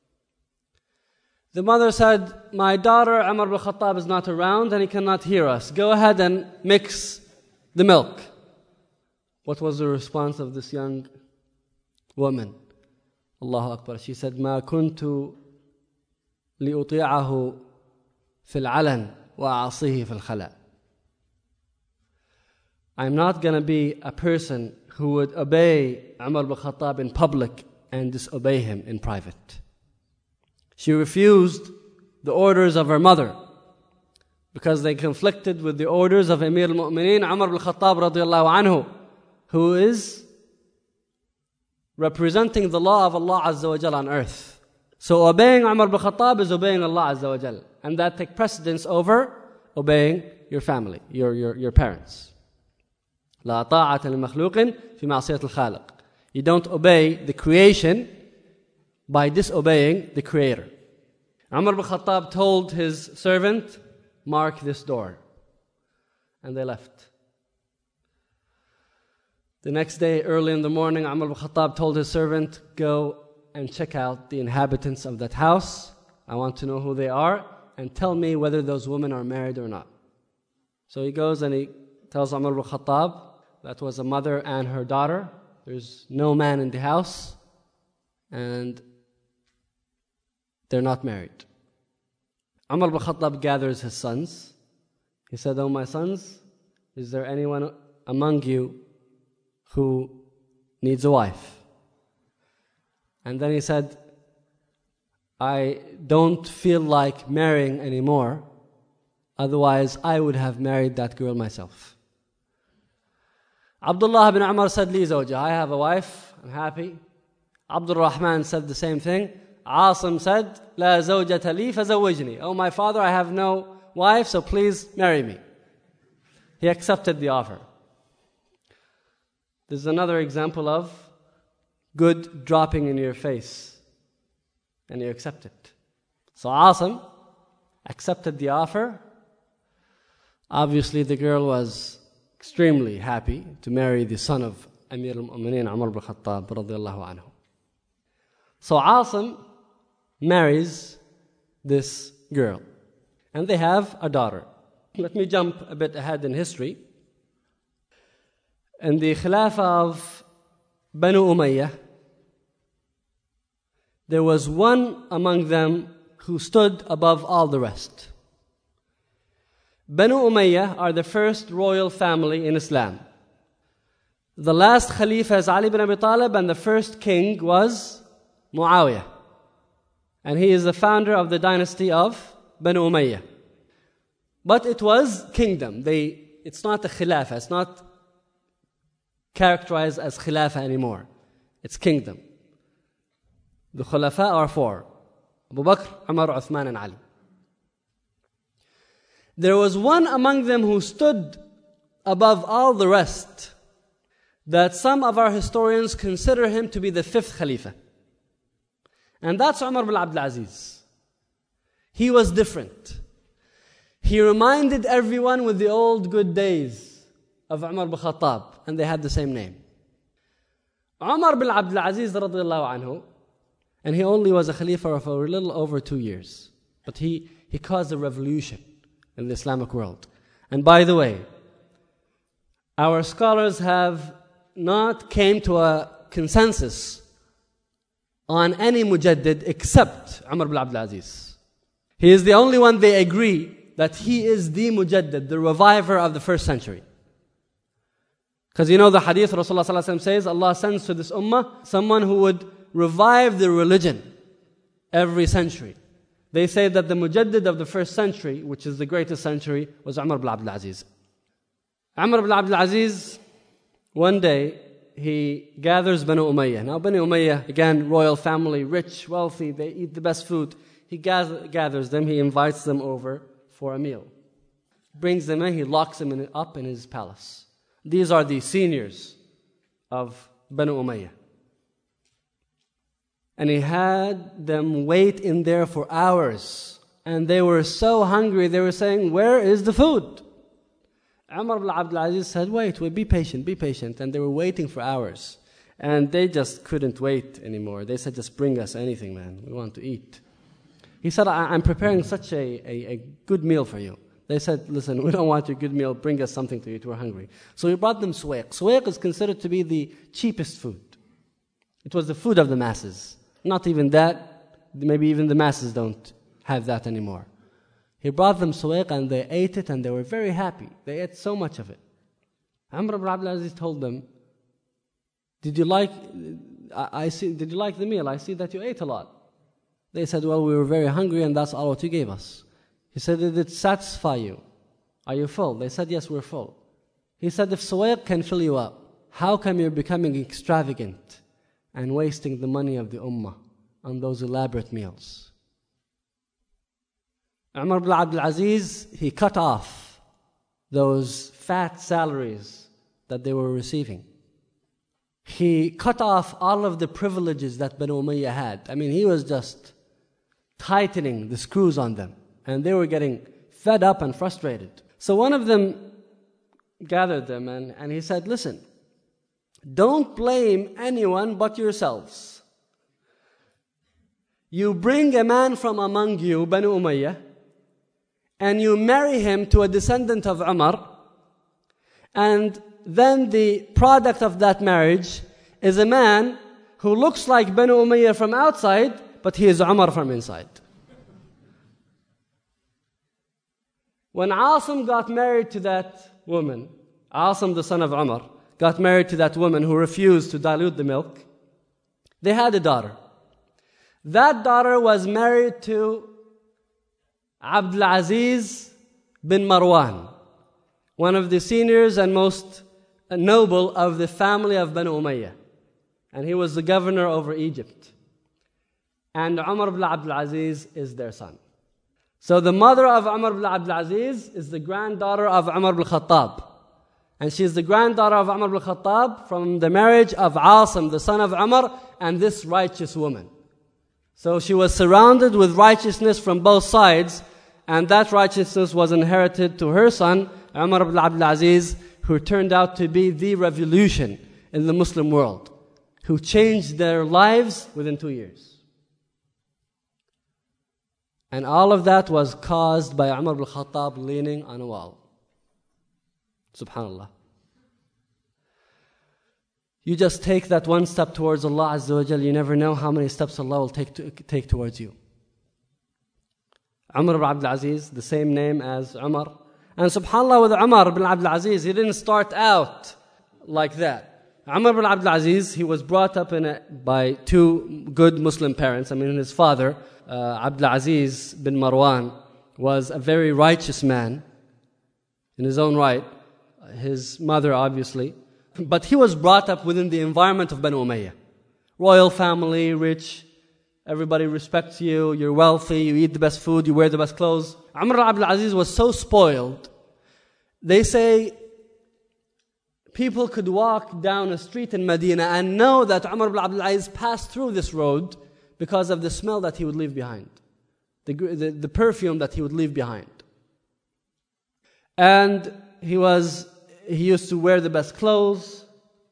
The mother said, my daughter Umar ibn Khattab is not around and he cannot hear us. Go ahead and mix the milk. What was the response of this young woman? Allahu Akbar. She said, ما كنت لأطيعه في العلن وأعصيه في الخلاء. I'm not going to be a person who would obey Umar ibn Khattab in public and disobey him in private. She refused the orders of her mother because they conflicted with the orders of Amir al-Mu'mineen Umar ibn Khattab radiyallahu anhu, who is representing the law of Allah Azza wa Jal on earth. So obeying Umar bin Khattab is obeying Allah Azza wa Jal. And that takes precedence over obeying your family, your, your, your parents. لا طاعة لمخلوق في معصية الخالق. You don't obey the creation by disobeying the Creator. Umar bin Khattab told his servant, mark this door. And they left. The next day, early in the morning, Umar bin Khattab told his servant, go and check out the inhabitants of that house. I want to know who they are and tell me whether those women are married or not. So he goes and he tells Umar bin Khattab, that was a mother and her daughter. There's no man in the house and they're not married. Umar bin Khattab gathers his sons. He said, oh my sons, is there anyone among you who needs a wife? And then he said, I don't feel like marrying anymore. Otherwise, I would have married that girl myself. Abdullah bin Umar said, Li zawja, I have a wife, I'm happy. Abdul Rahman said the same thing. Asim said, La zawjata li fazawwijni. Oh my father, I have no wife, so please marry me. He accepted the offer. This is another example of good dropping in your face. And you accept it. So Asim accepted the offer. Obviously the girl was extremely happy to marry the son of Amir al-Mu'mineen Umar bin Khattab radiyallahu anhu. So Asim marries this girl. And they have a daughter. Let me jump a bit ahead in history. In the Khilafah of Banu Umayyah, there was one among them who stood above all the rest. Banu Umayyah are the first royal family in Islam. The last Khalifa is Ali bin Abi Talib and the first king was Muawiyah. And he is the founder of the dynasty of Banu Umayyah. But it was kingdom. They, it's not a Khilafah. It's not characterized as Khilafah anymore. It's kingdom. The Khulafa are four. Abu Bakr, Umar, Uthman and Ali. There was one among them who stood above all the rest that some of our historians consider him to be the fifth Khalifa. And that's Umar bin Abdul Aziz. He was different. He reminded everyone with the old good days of Umar bin Khattab, and they had the same name. Umar bin Abdul Aziz radiyallahu anhu, and he only was a Khalifa for a little over two years. But he, he caused a revolution in the Islamic world. And by the way, our scholars have not came to a consensus on any mujaddid except Umar bin Abdul Aziz. He is the only one they agree that he is the mujaddid, the reviver of the first century. Because you know the hadith Rasulullah sallallahu alaihi wasallam says, Allah sends to this ummah someone who would revive the religion every century. They say that the mujaddid of the first century, which is the greatest century, was Umar bin Abdul Aziz. Umar bin Abdul Aziz, one day, he gathers Banu Umayyah. Now Banu Umayyah, again, royal family, rich, wealthy, they eat the best food. He gather, gathers them, he invites them over for a meal. Brings them in, he locks them in, up in his palace. These are the seniors of Banu Umayyah. And he had them wait in there for hours. And they were so hungry, they were saying, where is the food? Umar bin Abdul Aziz said, wait, wait, be patient, be patient. And they were waiting for hours. And they just couldn't wait anymore. They said, just bring us anything, man. We want to eat. He said, I'm preparing such a, a, a good meal for you. They said, listen, we don't want your good meal. Bring us something to eat. We're hungry. So he brought them suwaiq. Suwaiq is considered to be the cheapest food. It was the food of the masses. Not even that. Maybe even the masses don't have that anymore. He brought them suwaiq and they ate it and they were very happy. They ate so much of it. Umar bin Abdul Aziz told them, did you like, I, I see, did you like the meal? I see that you ate a lot. They said, well, we were very hungry and that's all what you gave us. He said, did it satisfy you? Are you full? They said, yes, we're full. He said, if suwaiq can fill you up, how come you're becoming extravagant and wasting the money of the ummah on those elaborate meals. Umar ibn Abdul Aziz, he cut off those fat salaries that they were receiving. He cut off all of the privileges that Banu Umayyah had. I mean, he was just tightening the screws on them, and they were getting fed up and frustrated. So one of them gathered them and, and he said, listen, don't blame anyone but yourselves. You bring a man from among you, Banu Umayyah, and you marry him to a descendant of Umar, and then the product of that marriage is a man who looks like Banu Umayyah from outside, but he is Umar from inside. When Asim got married to that woman, Asim, the son of Umar, got married to that woman who refused to dilute the milk, they had a daughter. That daughter was married to Abdul Aziz bin Marwan, one of the seniors and most noble of the family of Banu Umayyah. And he was the governor over Egypt. And Umar ibn Abdul Aziz is their son. So the mother of Umar ibn Abdul Aziz is the granddaughter of Umar ibn Khattab. And she is the granddaughter of Umar ibn Khattab from the marriage of Asim, the son of Umar, and this righteous woman. So she was surrounded with righteousness from both sides, and that righteousness was inherited to her son, Umar ibn Abdul Aziz, who turned out to be the revolution in the Muslim world, who changed their lives within two years. And all of that was caused by Umar ibn Khattab leaning on a wall. Subhanallah. You just take that one step towards Allah Azza wa Jal, you never know how many steps Allah will take to, take towards you. Umar ibn Abdul Aziz, the same name as Umar. And subhanAllah, with Umar ibn Abdul Aziz, he didn't start out like that. Umar ibn Abdul Aziz, he was brought up in a, by two good Muslim parents. I mean, his father, uh, Abdul Aziz bin Marwan, was a very righteous man in his own right. His mother, obviously. But he was brought up within the environment of Banu Umayyah. Royal family, rich, everybody respects you, you're wealthy, you eat the best food, you wear the best clothes. Umar ibn Abdul Aziz was so spoiled. They say people could walk down a street in Medina and know that Umar ibn Abdul Aziz passed through this road because of the smell that he would leave behind, the, the, the perfume that he would leave behind. And he was, he used to wear the best clothes.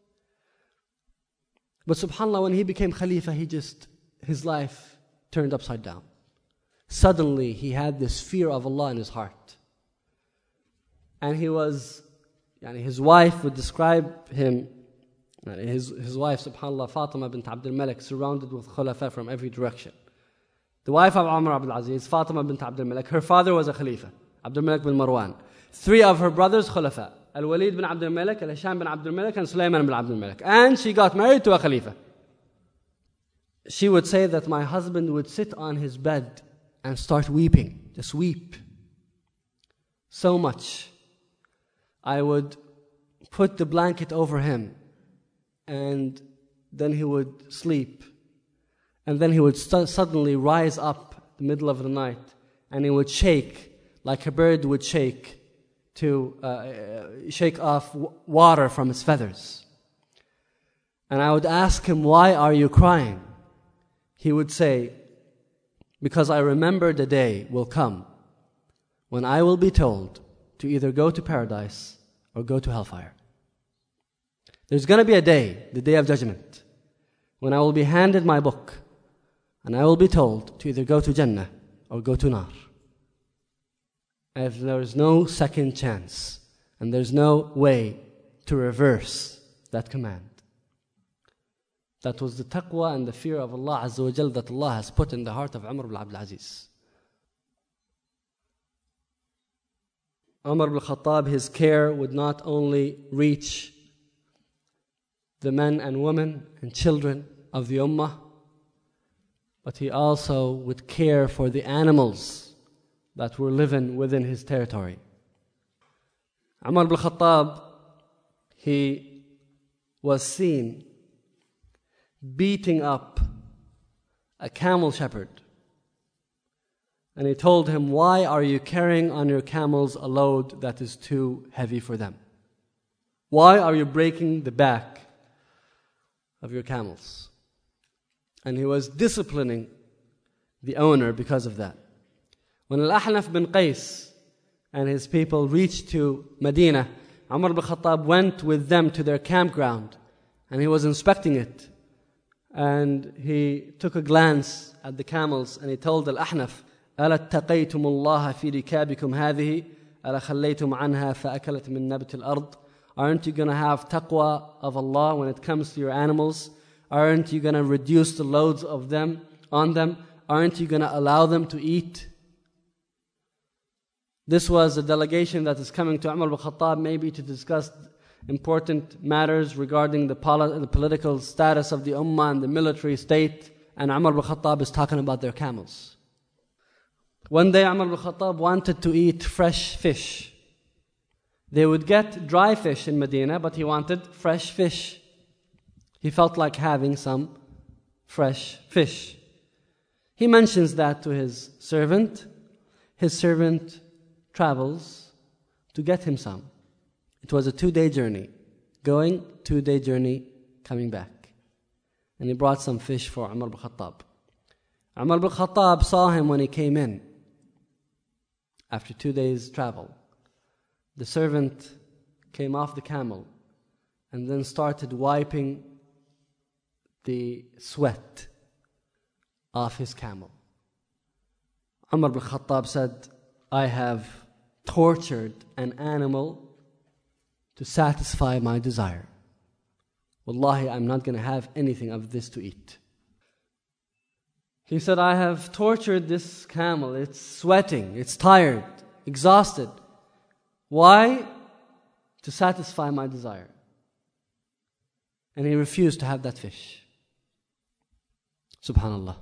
But subhanAllah, when he became Khalifa, he just, his life turned upside down. Suddenly, he had this fear of Allah in his heart. And he was, yani his wife would describe him, his, his wife, subhanAllah, Fatima bint Abdul Malik, surrounded with khulafa from every direction. The wife of Umar Abdul Aziz, Fatima bint Abdul Malik, her father was a Khalifa, Abdul Malik bin Marwan. Three of her brothers, khulafa, Al-Walid bin Abdul Malik, Al-Hisham bin Abdul Malik, and Sulaiman bin Abdul Malik. And she got married to a Khalifa. She would say that my husband would sit on his bed and start weeping, just weep. So much. I would put the blanket over him, and then he would sleep. And then he would st- suddenly rise up in the middle of the night, and he would shake like a bird would shake to uh, shake off w- water from his feathers. And I would ask him, why are you crying? He would say, because I remember the day will come when I will be told to either go to paradise or go to hellfire. There's going to be a day, the day of judgment, when I will be handed my book and I will be told to either go to Jannah or go to Nar. If there's no second chance and there's no way to reverse that command. That was the taqwa and the fear of Allah Azza wa Jal that Allah has put in the heart of Umar ibn Abdul Aziz. Umar ibn Khattab, his care would not only reach the men and women and children of the ummah, but he also would care for the animals that were living within his territory. Umar ibn Khattab, he was seen beating up a camel shepherd. And he told him, why are you carrying on your camels a load that is too heavy for them? Why are you breaking the back of your camels? And he was disciplining the owner because of that. When Al-Ahnaf bin Qais and his people reached to Medina, Umar ibn Khattab went with them to their campground and he was inspecting it. And he took a glance at the camels and he told Al-Ahnaf, أَلَا اتَّقَيْتُمُ اللَّهَ فِي رِكَابِكُمْ هَذِهِ أَلَا خَلَّيْتُمْ عَنْهَا فَأَكَلَتْ مِن نَبْتِ الْأَرْضِ Aren't you going to have taqwa of Allah when it comes to your animals? Aren't you going to reduce the loads of them on them? Aren't you going to allow them to eat? This was a delegation that is coming to Umar ibn Khattab maybe to discuss important matters regarding the, poli- the political status of the ummah and the military state. And Umar ibn Khattab is talking about their camels. One day Umar ibn Khattab wanted to eat fresh fish. They would get dry fish in Medina, but he wanted fresh fish. He felt like having some fresh fish. He mentions that to his servant. His servant travels to get him some. It was a two-day journey. Going, two-day journey, coming back. And he brought some fish for Umar ibn Khattab. Umar ibn Khattab saw him when he came in after two days' travel. The servant came off the camel and then started wiping the sweat off his camel. Umar ibn Khattab said, I have tortured an animal to satisfy my desire. Wallahi, I'm not going to have anything of this to eat. He said, I have tortured this camel. It's sweating, it's tired, exhausted. Why? To satisfy my desire. And he refused to have that fish. Subhanallah.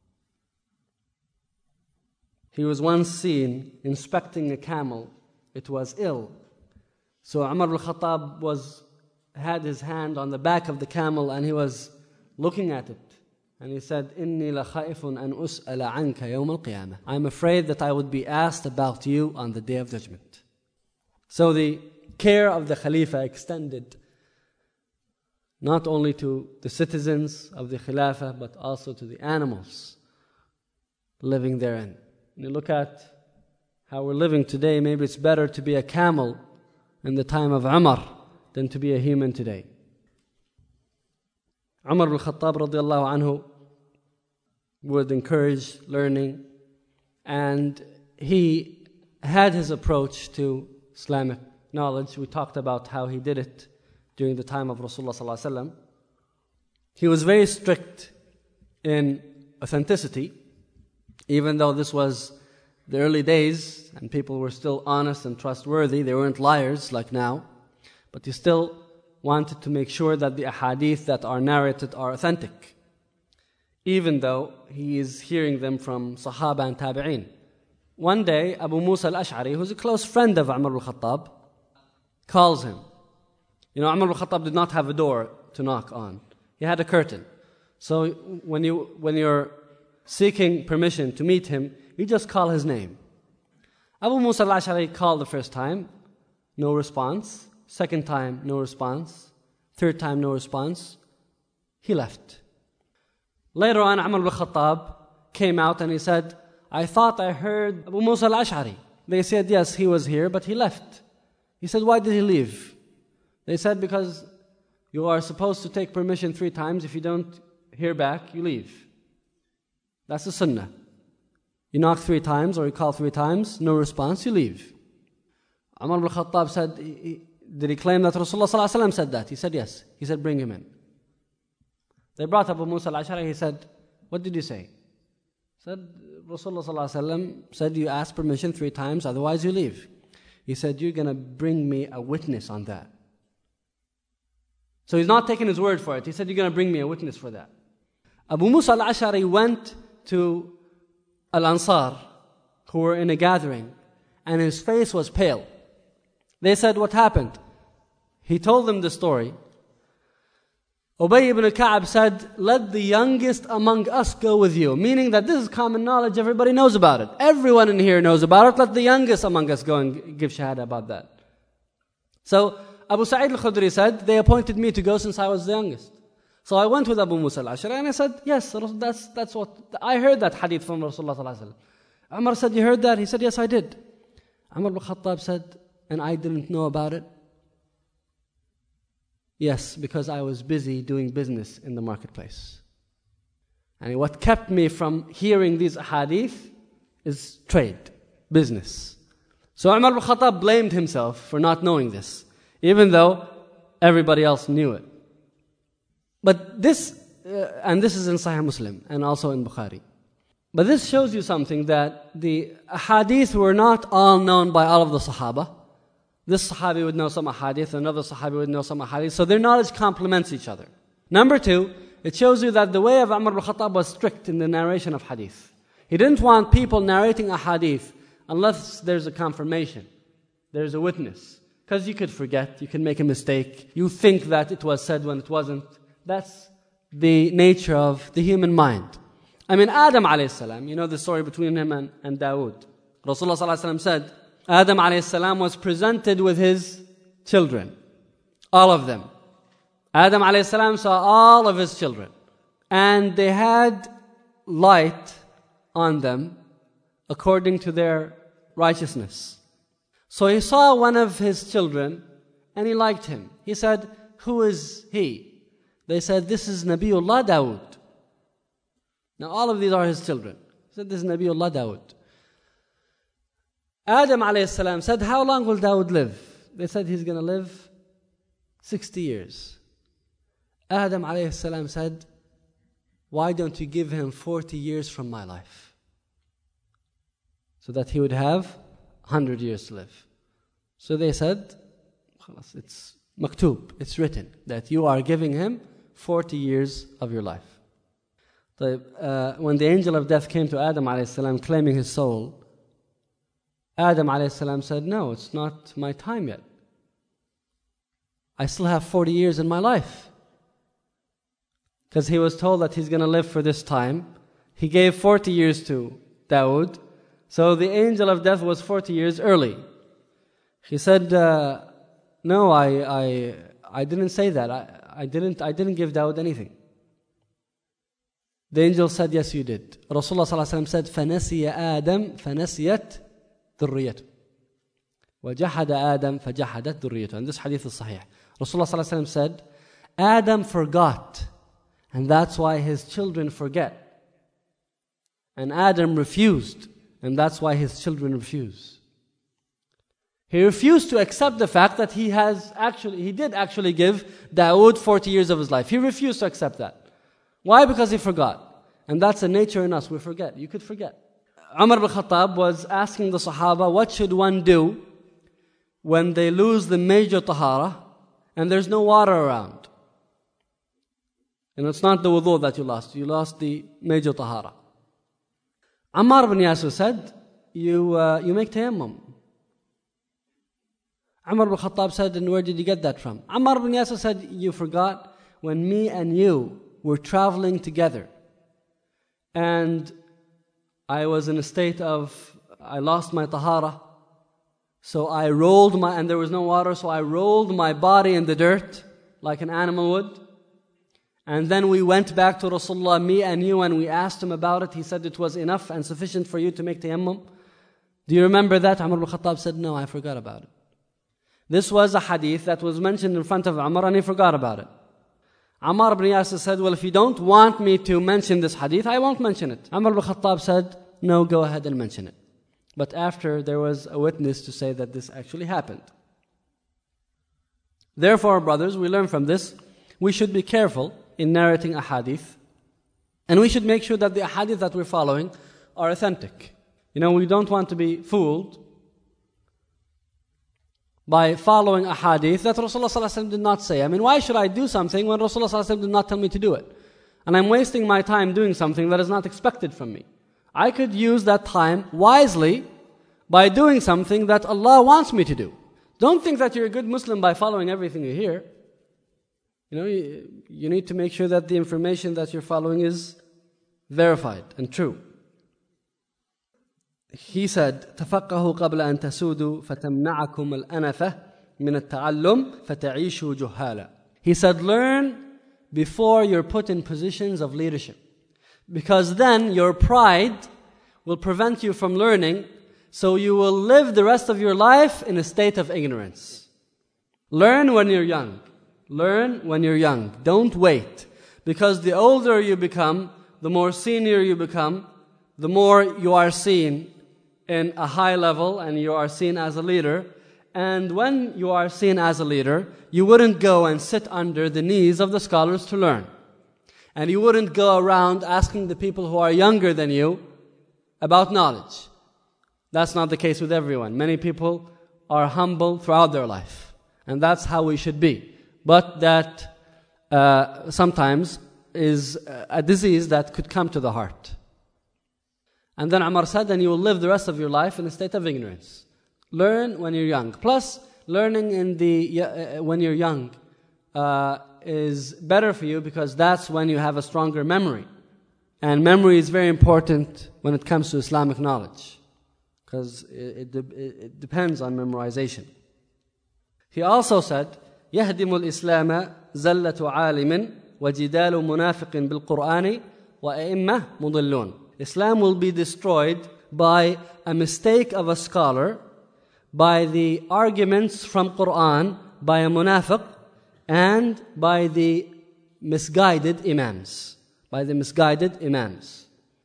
He was once seen inspecting a camel. It was ill. So Umar ibn Khattab was, had his hand on the back of the camel and he was looking at it. And he said, إِنِّي لَخَائِفٌ أَنْ أُسْأَلَ عَنْكَ يَوْمَ الْقِيَامَةِ I'm afraid that I would be asked about you on the Day of Judgment. So the care of the Khalifa extended not only to the citizens of the Khilafah, but also to the animals living therein. When you look at how we're living today, maybe it's better to be a camel in the time of Umar than to be a human today. Umar ibn Khattab radiallahu anhu would encourage learning, and he had his approach to Islamic knowledge. We talked about how he did it during the time of Rasulullah sallallahu alaihi wasallam. He was very strict in authenticity, even though this was the early days and people were still honest and trustworthy. They weren't liars like now, but he still wanted to make sure that the ahadith that are narrated are authentic, even though he is hearing them from Sahaba and Tabi'een. One day, Abu Musa al-Ash'ari, who's a close friend of Umar ibn Khattab, calls him. You know, Umar ibn Khattab did not have a door to knock on. He had a curtain. So when, you, when you're seeking permission to meet him, you just call his name. Abu Musa al-Ash'ari called the first time, no response. Second time, no response. Third time, no response. He left. Later on, Umar ibn Khattab came out and he said, I thought I heard Abu Musa al-Ash'ari. They said, yes, he was here, but he left. He said, why did he leave? They said, because you are supposed to take permission three times. If you don't hear back, you leave. That's the sunnah. You knock three times or you call three times, no response, you leave. Umar ibn Khattab said, did he claim that Rasulullah sallallahu alaihi wasallam said that? He said, yes. He said, bring him in. They brought Abu Musa al-Ash'ari. He said, what did you say? He said, Rasulullah sallallahu alaihi wasallam said you ask permission three times, otherwise you leave. He said, you're going to bring me a witness on that. So he's not taking his word for it. He said, you're going to bring me a witness for that. Abu Musa al-Ash'ari went to Al-Ansar, who were in a gathering, and his face was pale. They said, what happened? He told them the story. Ubay ibn Ka'ab said, let the youngest among us go with you. Meaning that this is common knowledge, everybody knows about it. Everyone in here knows about it. Let the youngest among us go and give shahada about that. So Abu Sa'id al-Khudri said, they appointed me to go since I was the youngest. So I went with Abu Musa al-Ash'ari and I said, yes, that's, that's what, I heard that hadith from Rasulullah sallallahu alaihi wasallam. Umar said, you heard that? He said, yes, I did. Umar ibn Khattab said, and I didn't know about it? Yes, because I was busy doing business in the marketplace. And what kept me from hearing these hadith is trade, business. So Umar ibn Khattab blamed himself for not knowing this, even though everybody else knew it. But this, uh, and this is in Sahih Muslim and also in Bukhari. But this shows you something, that the hadith were not all known by all of the Sahaba. This Sahabi would know some ahadith, another Sahabi would know some ahadith. So their knowledge complements each other. Number two, it shows you that the way of Umar ibn Khattab was strict in the narration of hadith. He didn't want people narrating a hadith unless there's a confirmation, there's a witness. Because you could forget, you can make a mistake, you think that it was said when it wasn't. That's the nature of the human mind. I mean, Adam alayhi salam, you know the story between him and, and Dawood. Rasulullah sallallahu alaihi wasallam said, Adam alayhi salam was presented with his children, all of them. Adam alayhi salam saw all of his children, and they had light on them according to their righteousness. So he saw one of his children and he liked him. He said, who is he? They said, this is Nabiullah Dawood. Now all of these are his children. He said, this is Nabiullah Dawood. Adam alayhi salam said, how long will Dawood live? They said, he's going to live sixty years. Adam alayhi salam said, why don't you give him forty years from my life? So that he would have one hundred years to live. So they said, it's maktub, it's written, that you are giving him forty years of your life. So, uh, when the angel of death came to Adam alayhi salam claiming his soul, Adam alayhi salam said, no, it's not my time yet. I still have forty years in my life. Because he was told that he's going to live for this time. He gave forty years to Dawood. So the angel of death was forty years early. He said, uh, no, I, I, I didn't say that. I, I didn't, I didn't give Dawood anything. The angel said, yes, you did. Rasulullah sallallahu alaihi wasallam said, فَنَسِيَ آدَمْ فَنَسِيَتْ ذُرِّيَّتُهُ وَجَحَدَ آدَمْ فَجَحَدَتْ ذُرِّيَّتُهُ. And this hadith is sahih. Rasulullah sallallahu alaihi wasallam said, Adam forgot, and that's why his children forget. And Adam refused, and that's why his children refuse. He refused to accept the fact that he has actually, he did actually give Dawood forty years of his life. He refused to accept that. Why? Because he forgot. And that's a nature in us, we forget. You could forget. Umar ibn Khattab was asking the Sahaba, what should one do when they lose the major tahara and there's no water around? And it's not the wudu that you lost, you lost the major tahara. Ammar ibn Yasir said, you, uh, you make tayammum. Umar ibn Khattab said, and where did you get that from? Ammar ibn Yasir said, you forgot when me and you were traveling together. And I was in a state of, I lost my tahara. So I rolled my, and there was no water, so I rolled my body in the dirt like an animal would. And then we went back to Rasulullah, me and you, and we asked him about it. He said it was enough and sufficient for you to make tayammum. Do you remember that? Umar ibn Khattab said, no, I forgot about it. This was a hadith that was mentioned in front of Umar and he forgot about it. Ammar ibn Yasir said, well, if you don't want me to mention this hadith, I won't mention it. Umar ibn Khattab said, no, go ahead and mention it. But after there was a witness to say that this actually happened. Therefore, brothers, we learn from this, we should be careful in narrating a hadith. And we should make sure that the hadith that we're following are authentic. You know, we don't want to be fooled by following a hadith that Rasulullah sallallahu alaihi wasallam did not say. I mean, why should I do something when Rasulullah sallallahu alaihi wasallam did not tell me to do it? And I'm wasting my time doing something that is not expected from me. I could use that time wisely by doing something that Allah wants me to do. Don't think that you're a good Muslim by following everything you hear. You know, you, you need to make sure that the information that you're following is verified and true. He said, تفقهوا قبل أن تسودوا فتمنعكم الأنفة من التعلم فتعيشوا جهالا. He said, learn before you're put in positions of leadership. Because then your pride will prevent you from learning, so you will live the rest of your life in a state of ignorance. Learn when you're young. Learn when you're young. Don't wait. Because the older you become, the more senior you become, the more you are seen in a high level and you are seen as a leader. And when you are seen as a leader, you wouldn't go and sit under the knees of the scholars to learn. And you wouldn't go around asking the people who are younger than you about knowledge. That's not the case with everyone. Many people are humble throughout their life. And that's how we should be. But that uh, sometimes is a disease that could come to the heart. And then Umar said, and you will live the rest of your life in a state of ignorance. Learn when you're young. Plus, learning in the uh, when you're young uh, is better for you because that's when you have a stronger memory. And memory is very important when it comes to Islamic knowledge because it, it, it depends on memorization. He also said, يهدم الإسلام زلة عالم وجدال منافق بالقرآن وأئمة مضلون. Islam will be destroyed by a mistake of a scholar, by the arguments from Quran, by a munafiq, and by the misguided imams. By the misguided imams.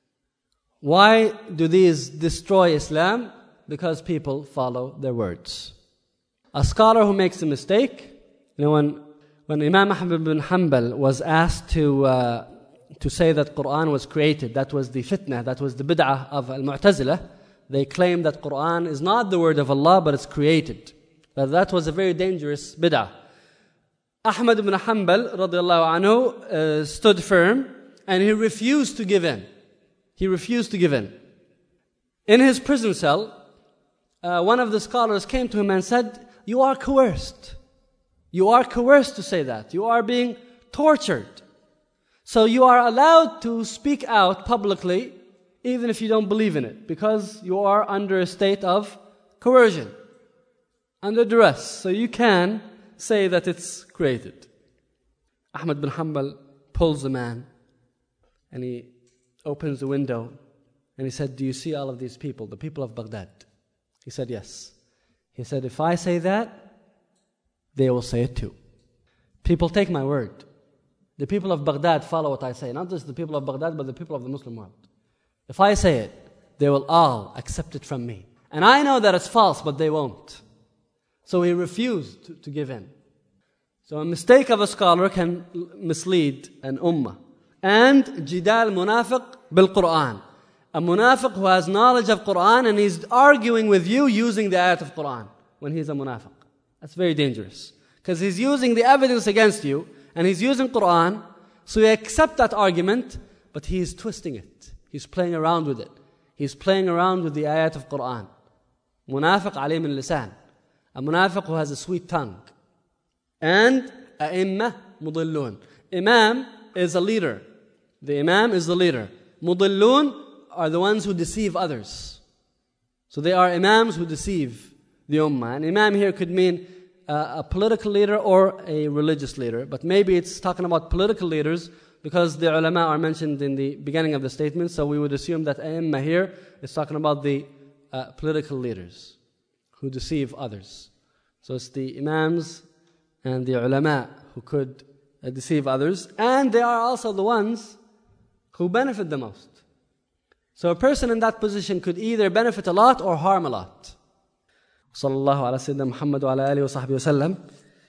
Why do these destroy Islam? Because people follow their words. A scholar who makes a mistake, you know, when, when Imam Ahmad bin Hanbal was asked to uh, to say that Quran was created, that was the fitna, that was the bid'ah of al-Mu'tazilah. They claim that Quran is not the word of Allah, but it's created. But that was a very dangerous bid'ah. Ahmad ibn Hanbal radiallahu anhu uh, stood firm and he refused to give in. He refused to give in. In his prison cell, uh, one of the scholars came to him and said, you are coerced. You are coerced to say that. You are being tortured. So you are allowed to speak out publicly even if you don't believe in it, because you are under a state of coercion, under duress. So you can say that it's created. Ahmad bin Hanbal pulls the man and he opens the window and he said, do you see all of these people, the people of Baghdad? He said, yes. He said, if I say that, they will say it too. People, take my word. The people of Baghdad follow what I say. Not just the people of Baghdad, but the people of the Muslim world. If I say it, they will all accept it from me. And I know that it's false, but they won't. So he refused to, to give in. So a mistake of a scholar can mislead an ummah. And jidal munafiq bil Quran. A munafiq who has knowledge of Quran and he's arguing with you using the ayat of Quran when he's a munafiq. That's very dangerous. Because he's using the evidence against you and he's using Quran, so you accept that argument, but he's twisting it. He's playing around with it. He's playing around with the ayat of Quran. Munafiq alim al-lisan. A munafiq who has a sweet tongue. And a'imma mudillun. Imam is a leader. The imam is the leader. Mudillun are the ones who deceive others. So they are imams who deceive the ummah. And imam here could mean uh, a political leader or a religious leader. But maybe it's talking about political leaders because the ulama are mentioned in the beginning of the statement. So we would assume that a'imma here is talking about the uh, political leaders who deceive others. So it's the imams and the ulama who could uh, deceive others. And they are also the ones who benefit the most. So a person in that position could either benefit a lot or harm a lot. Sallallahu ala Sayyidina Muhammad wa ala alihi wa sahbihi wa sallam.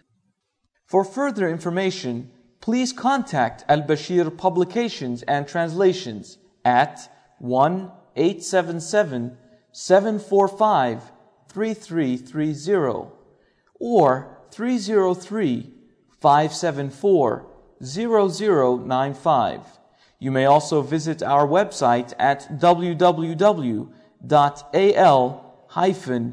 For further information, please contact Al-Bashir Publications and Translations at one eight seven seven, seven four five, three three three zero or three zero three, five seven four, zero zero nine five. You may also visit our website at w w w dot a l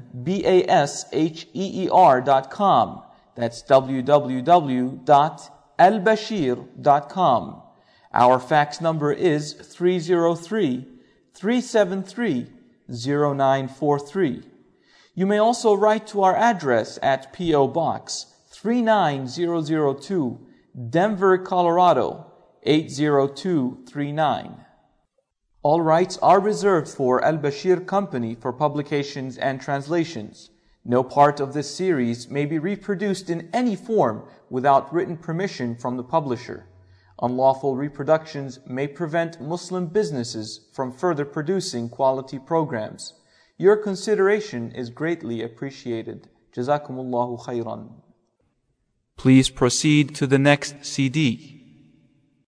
dash basheer dot com. That's w w w dot al bashir dot com. Our fax number is three zero three, three seven three, zero nine four three. You may also write to our address at P O Box three nine zero zero two, Denver, Colorado eight zero two three nine. All rights are reserved for Al-Bashir Company for publications and translations. No part of this series may be reproduced in any form without written permission from the publisher. Unlawful reproductions may prevent Muslim businesses from further producing quality programs. Your consideration is greatly appreciated. Jazakumullahu khairan. Please proceed to the next C D.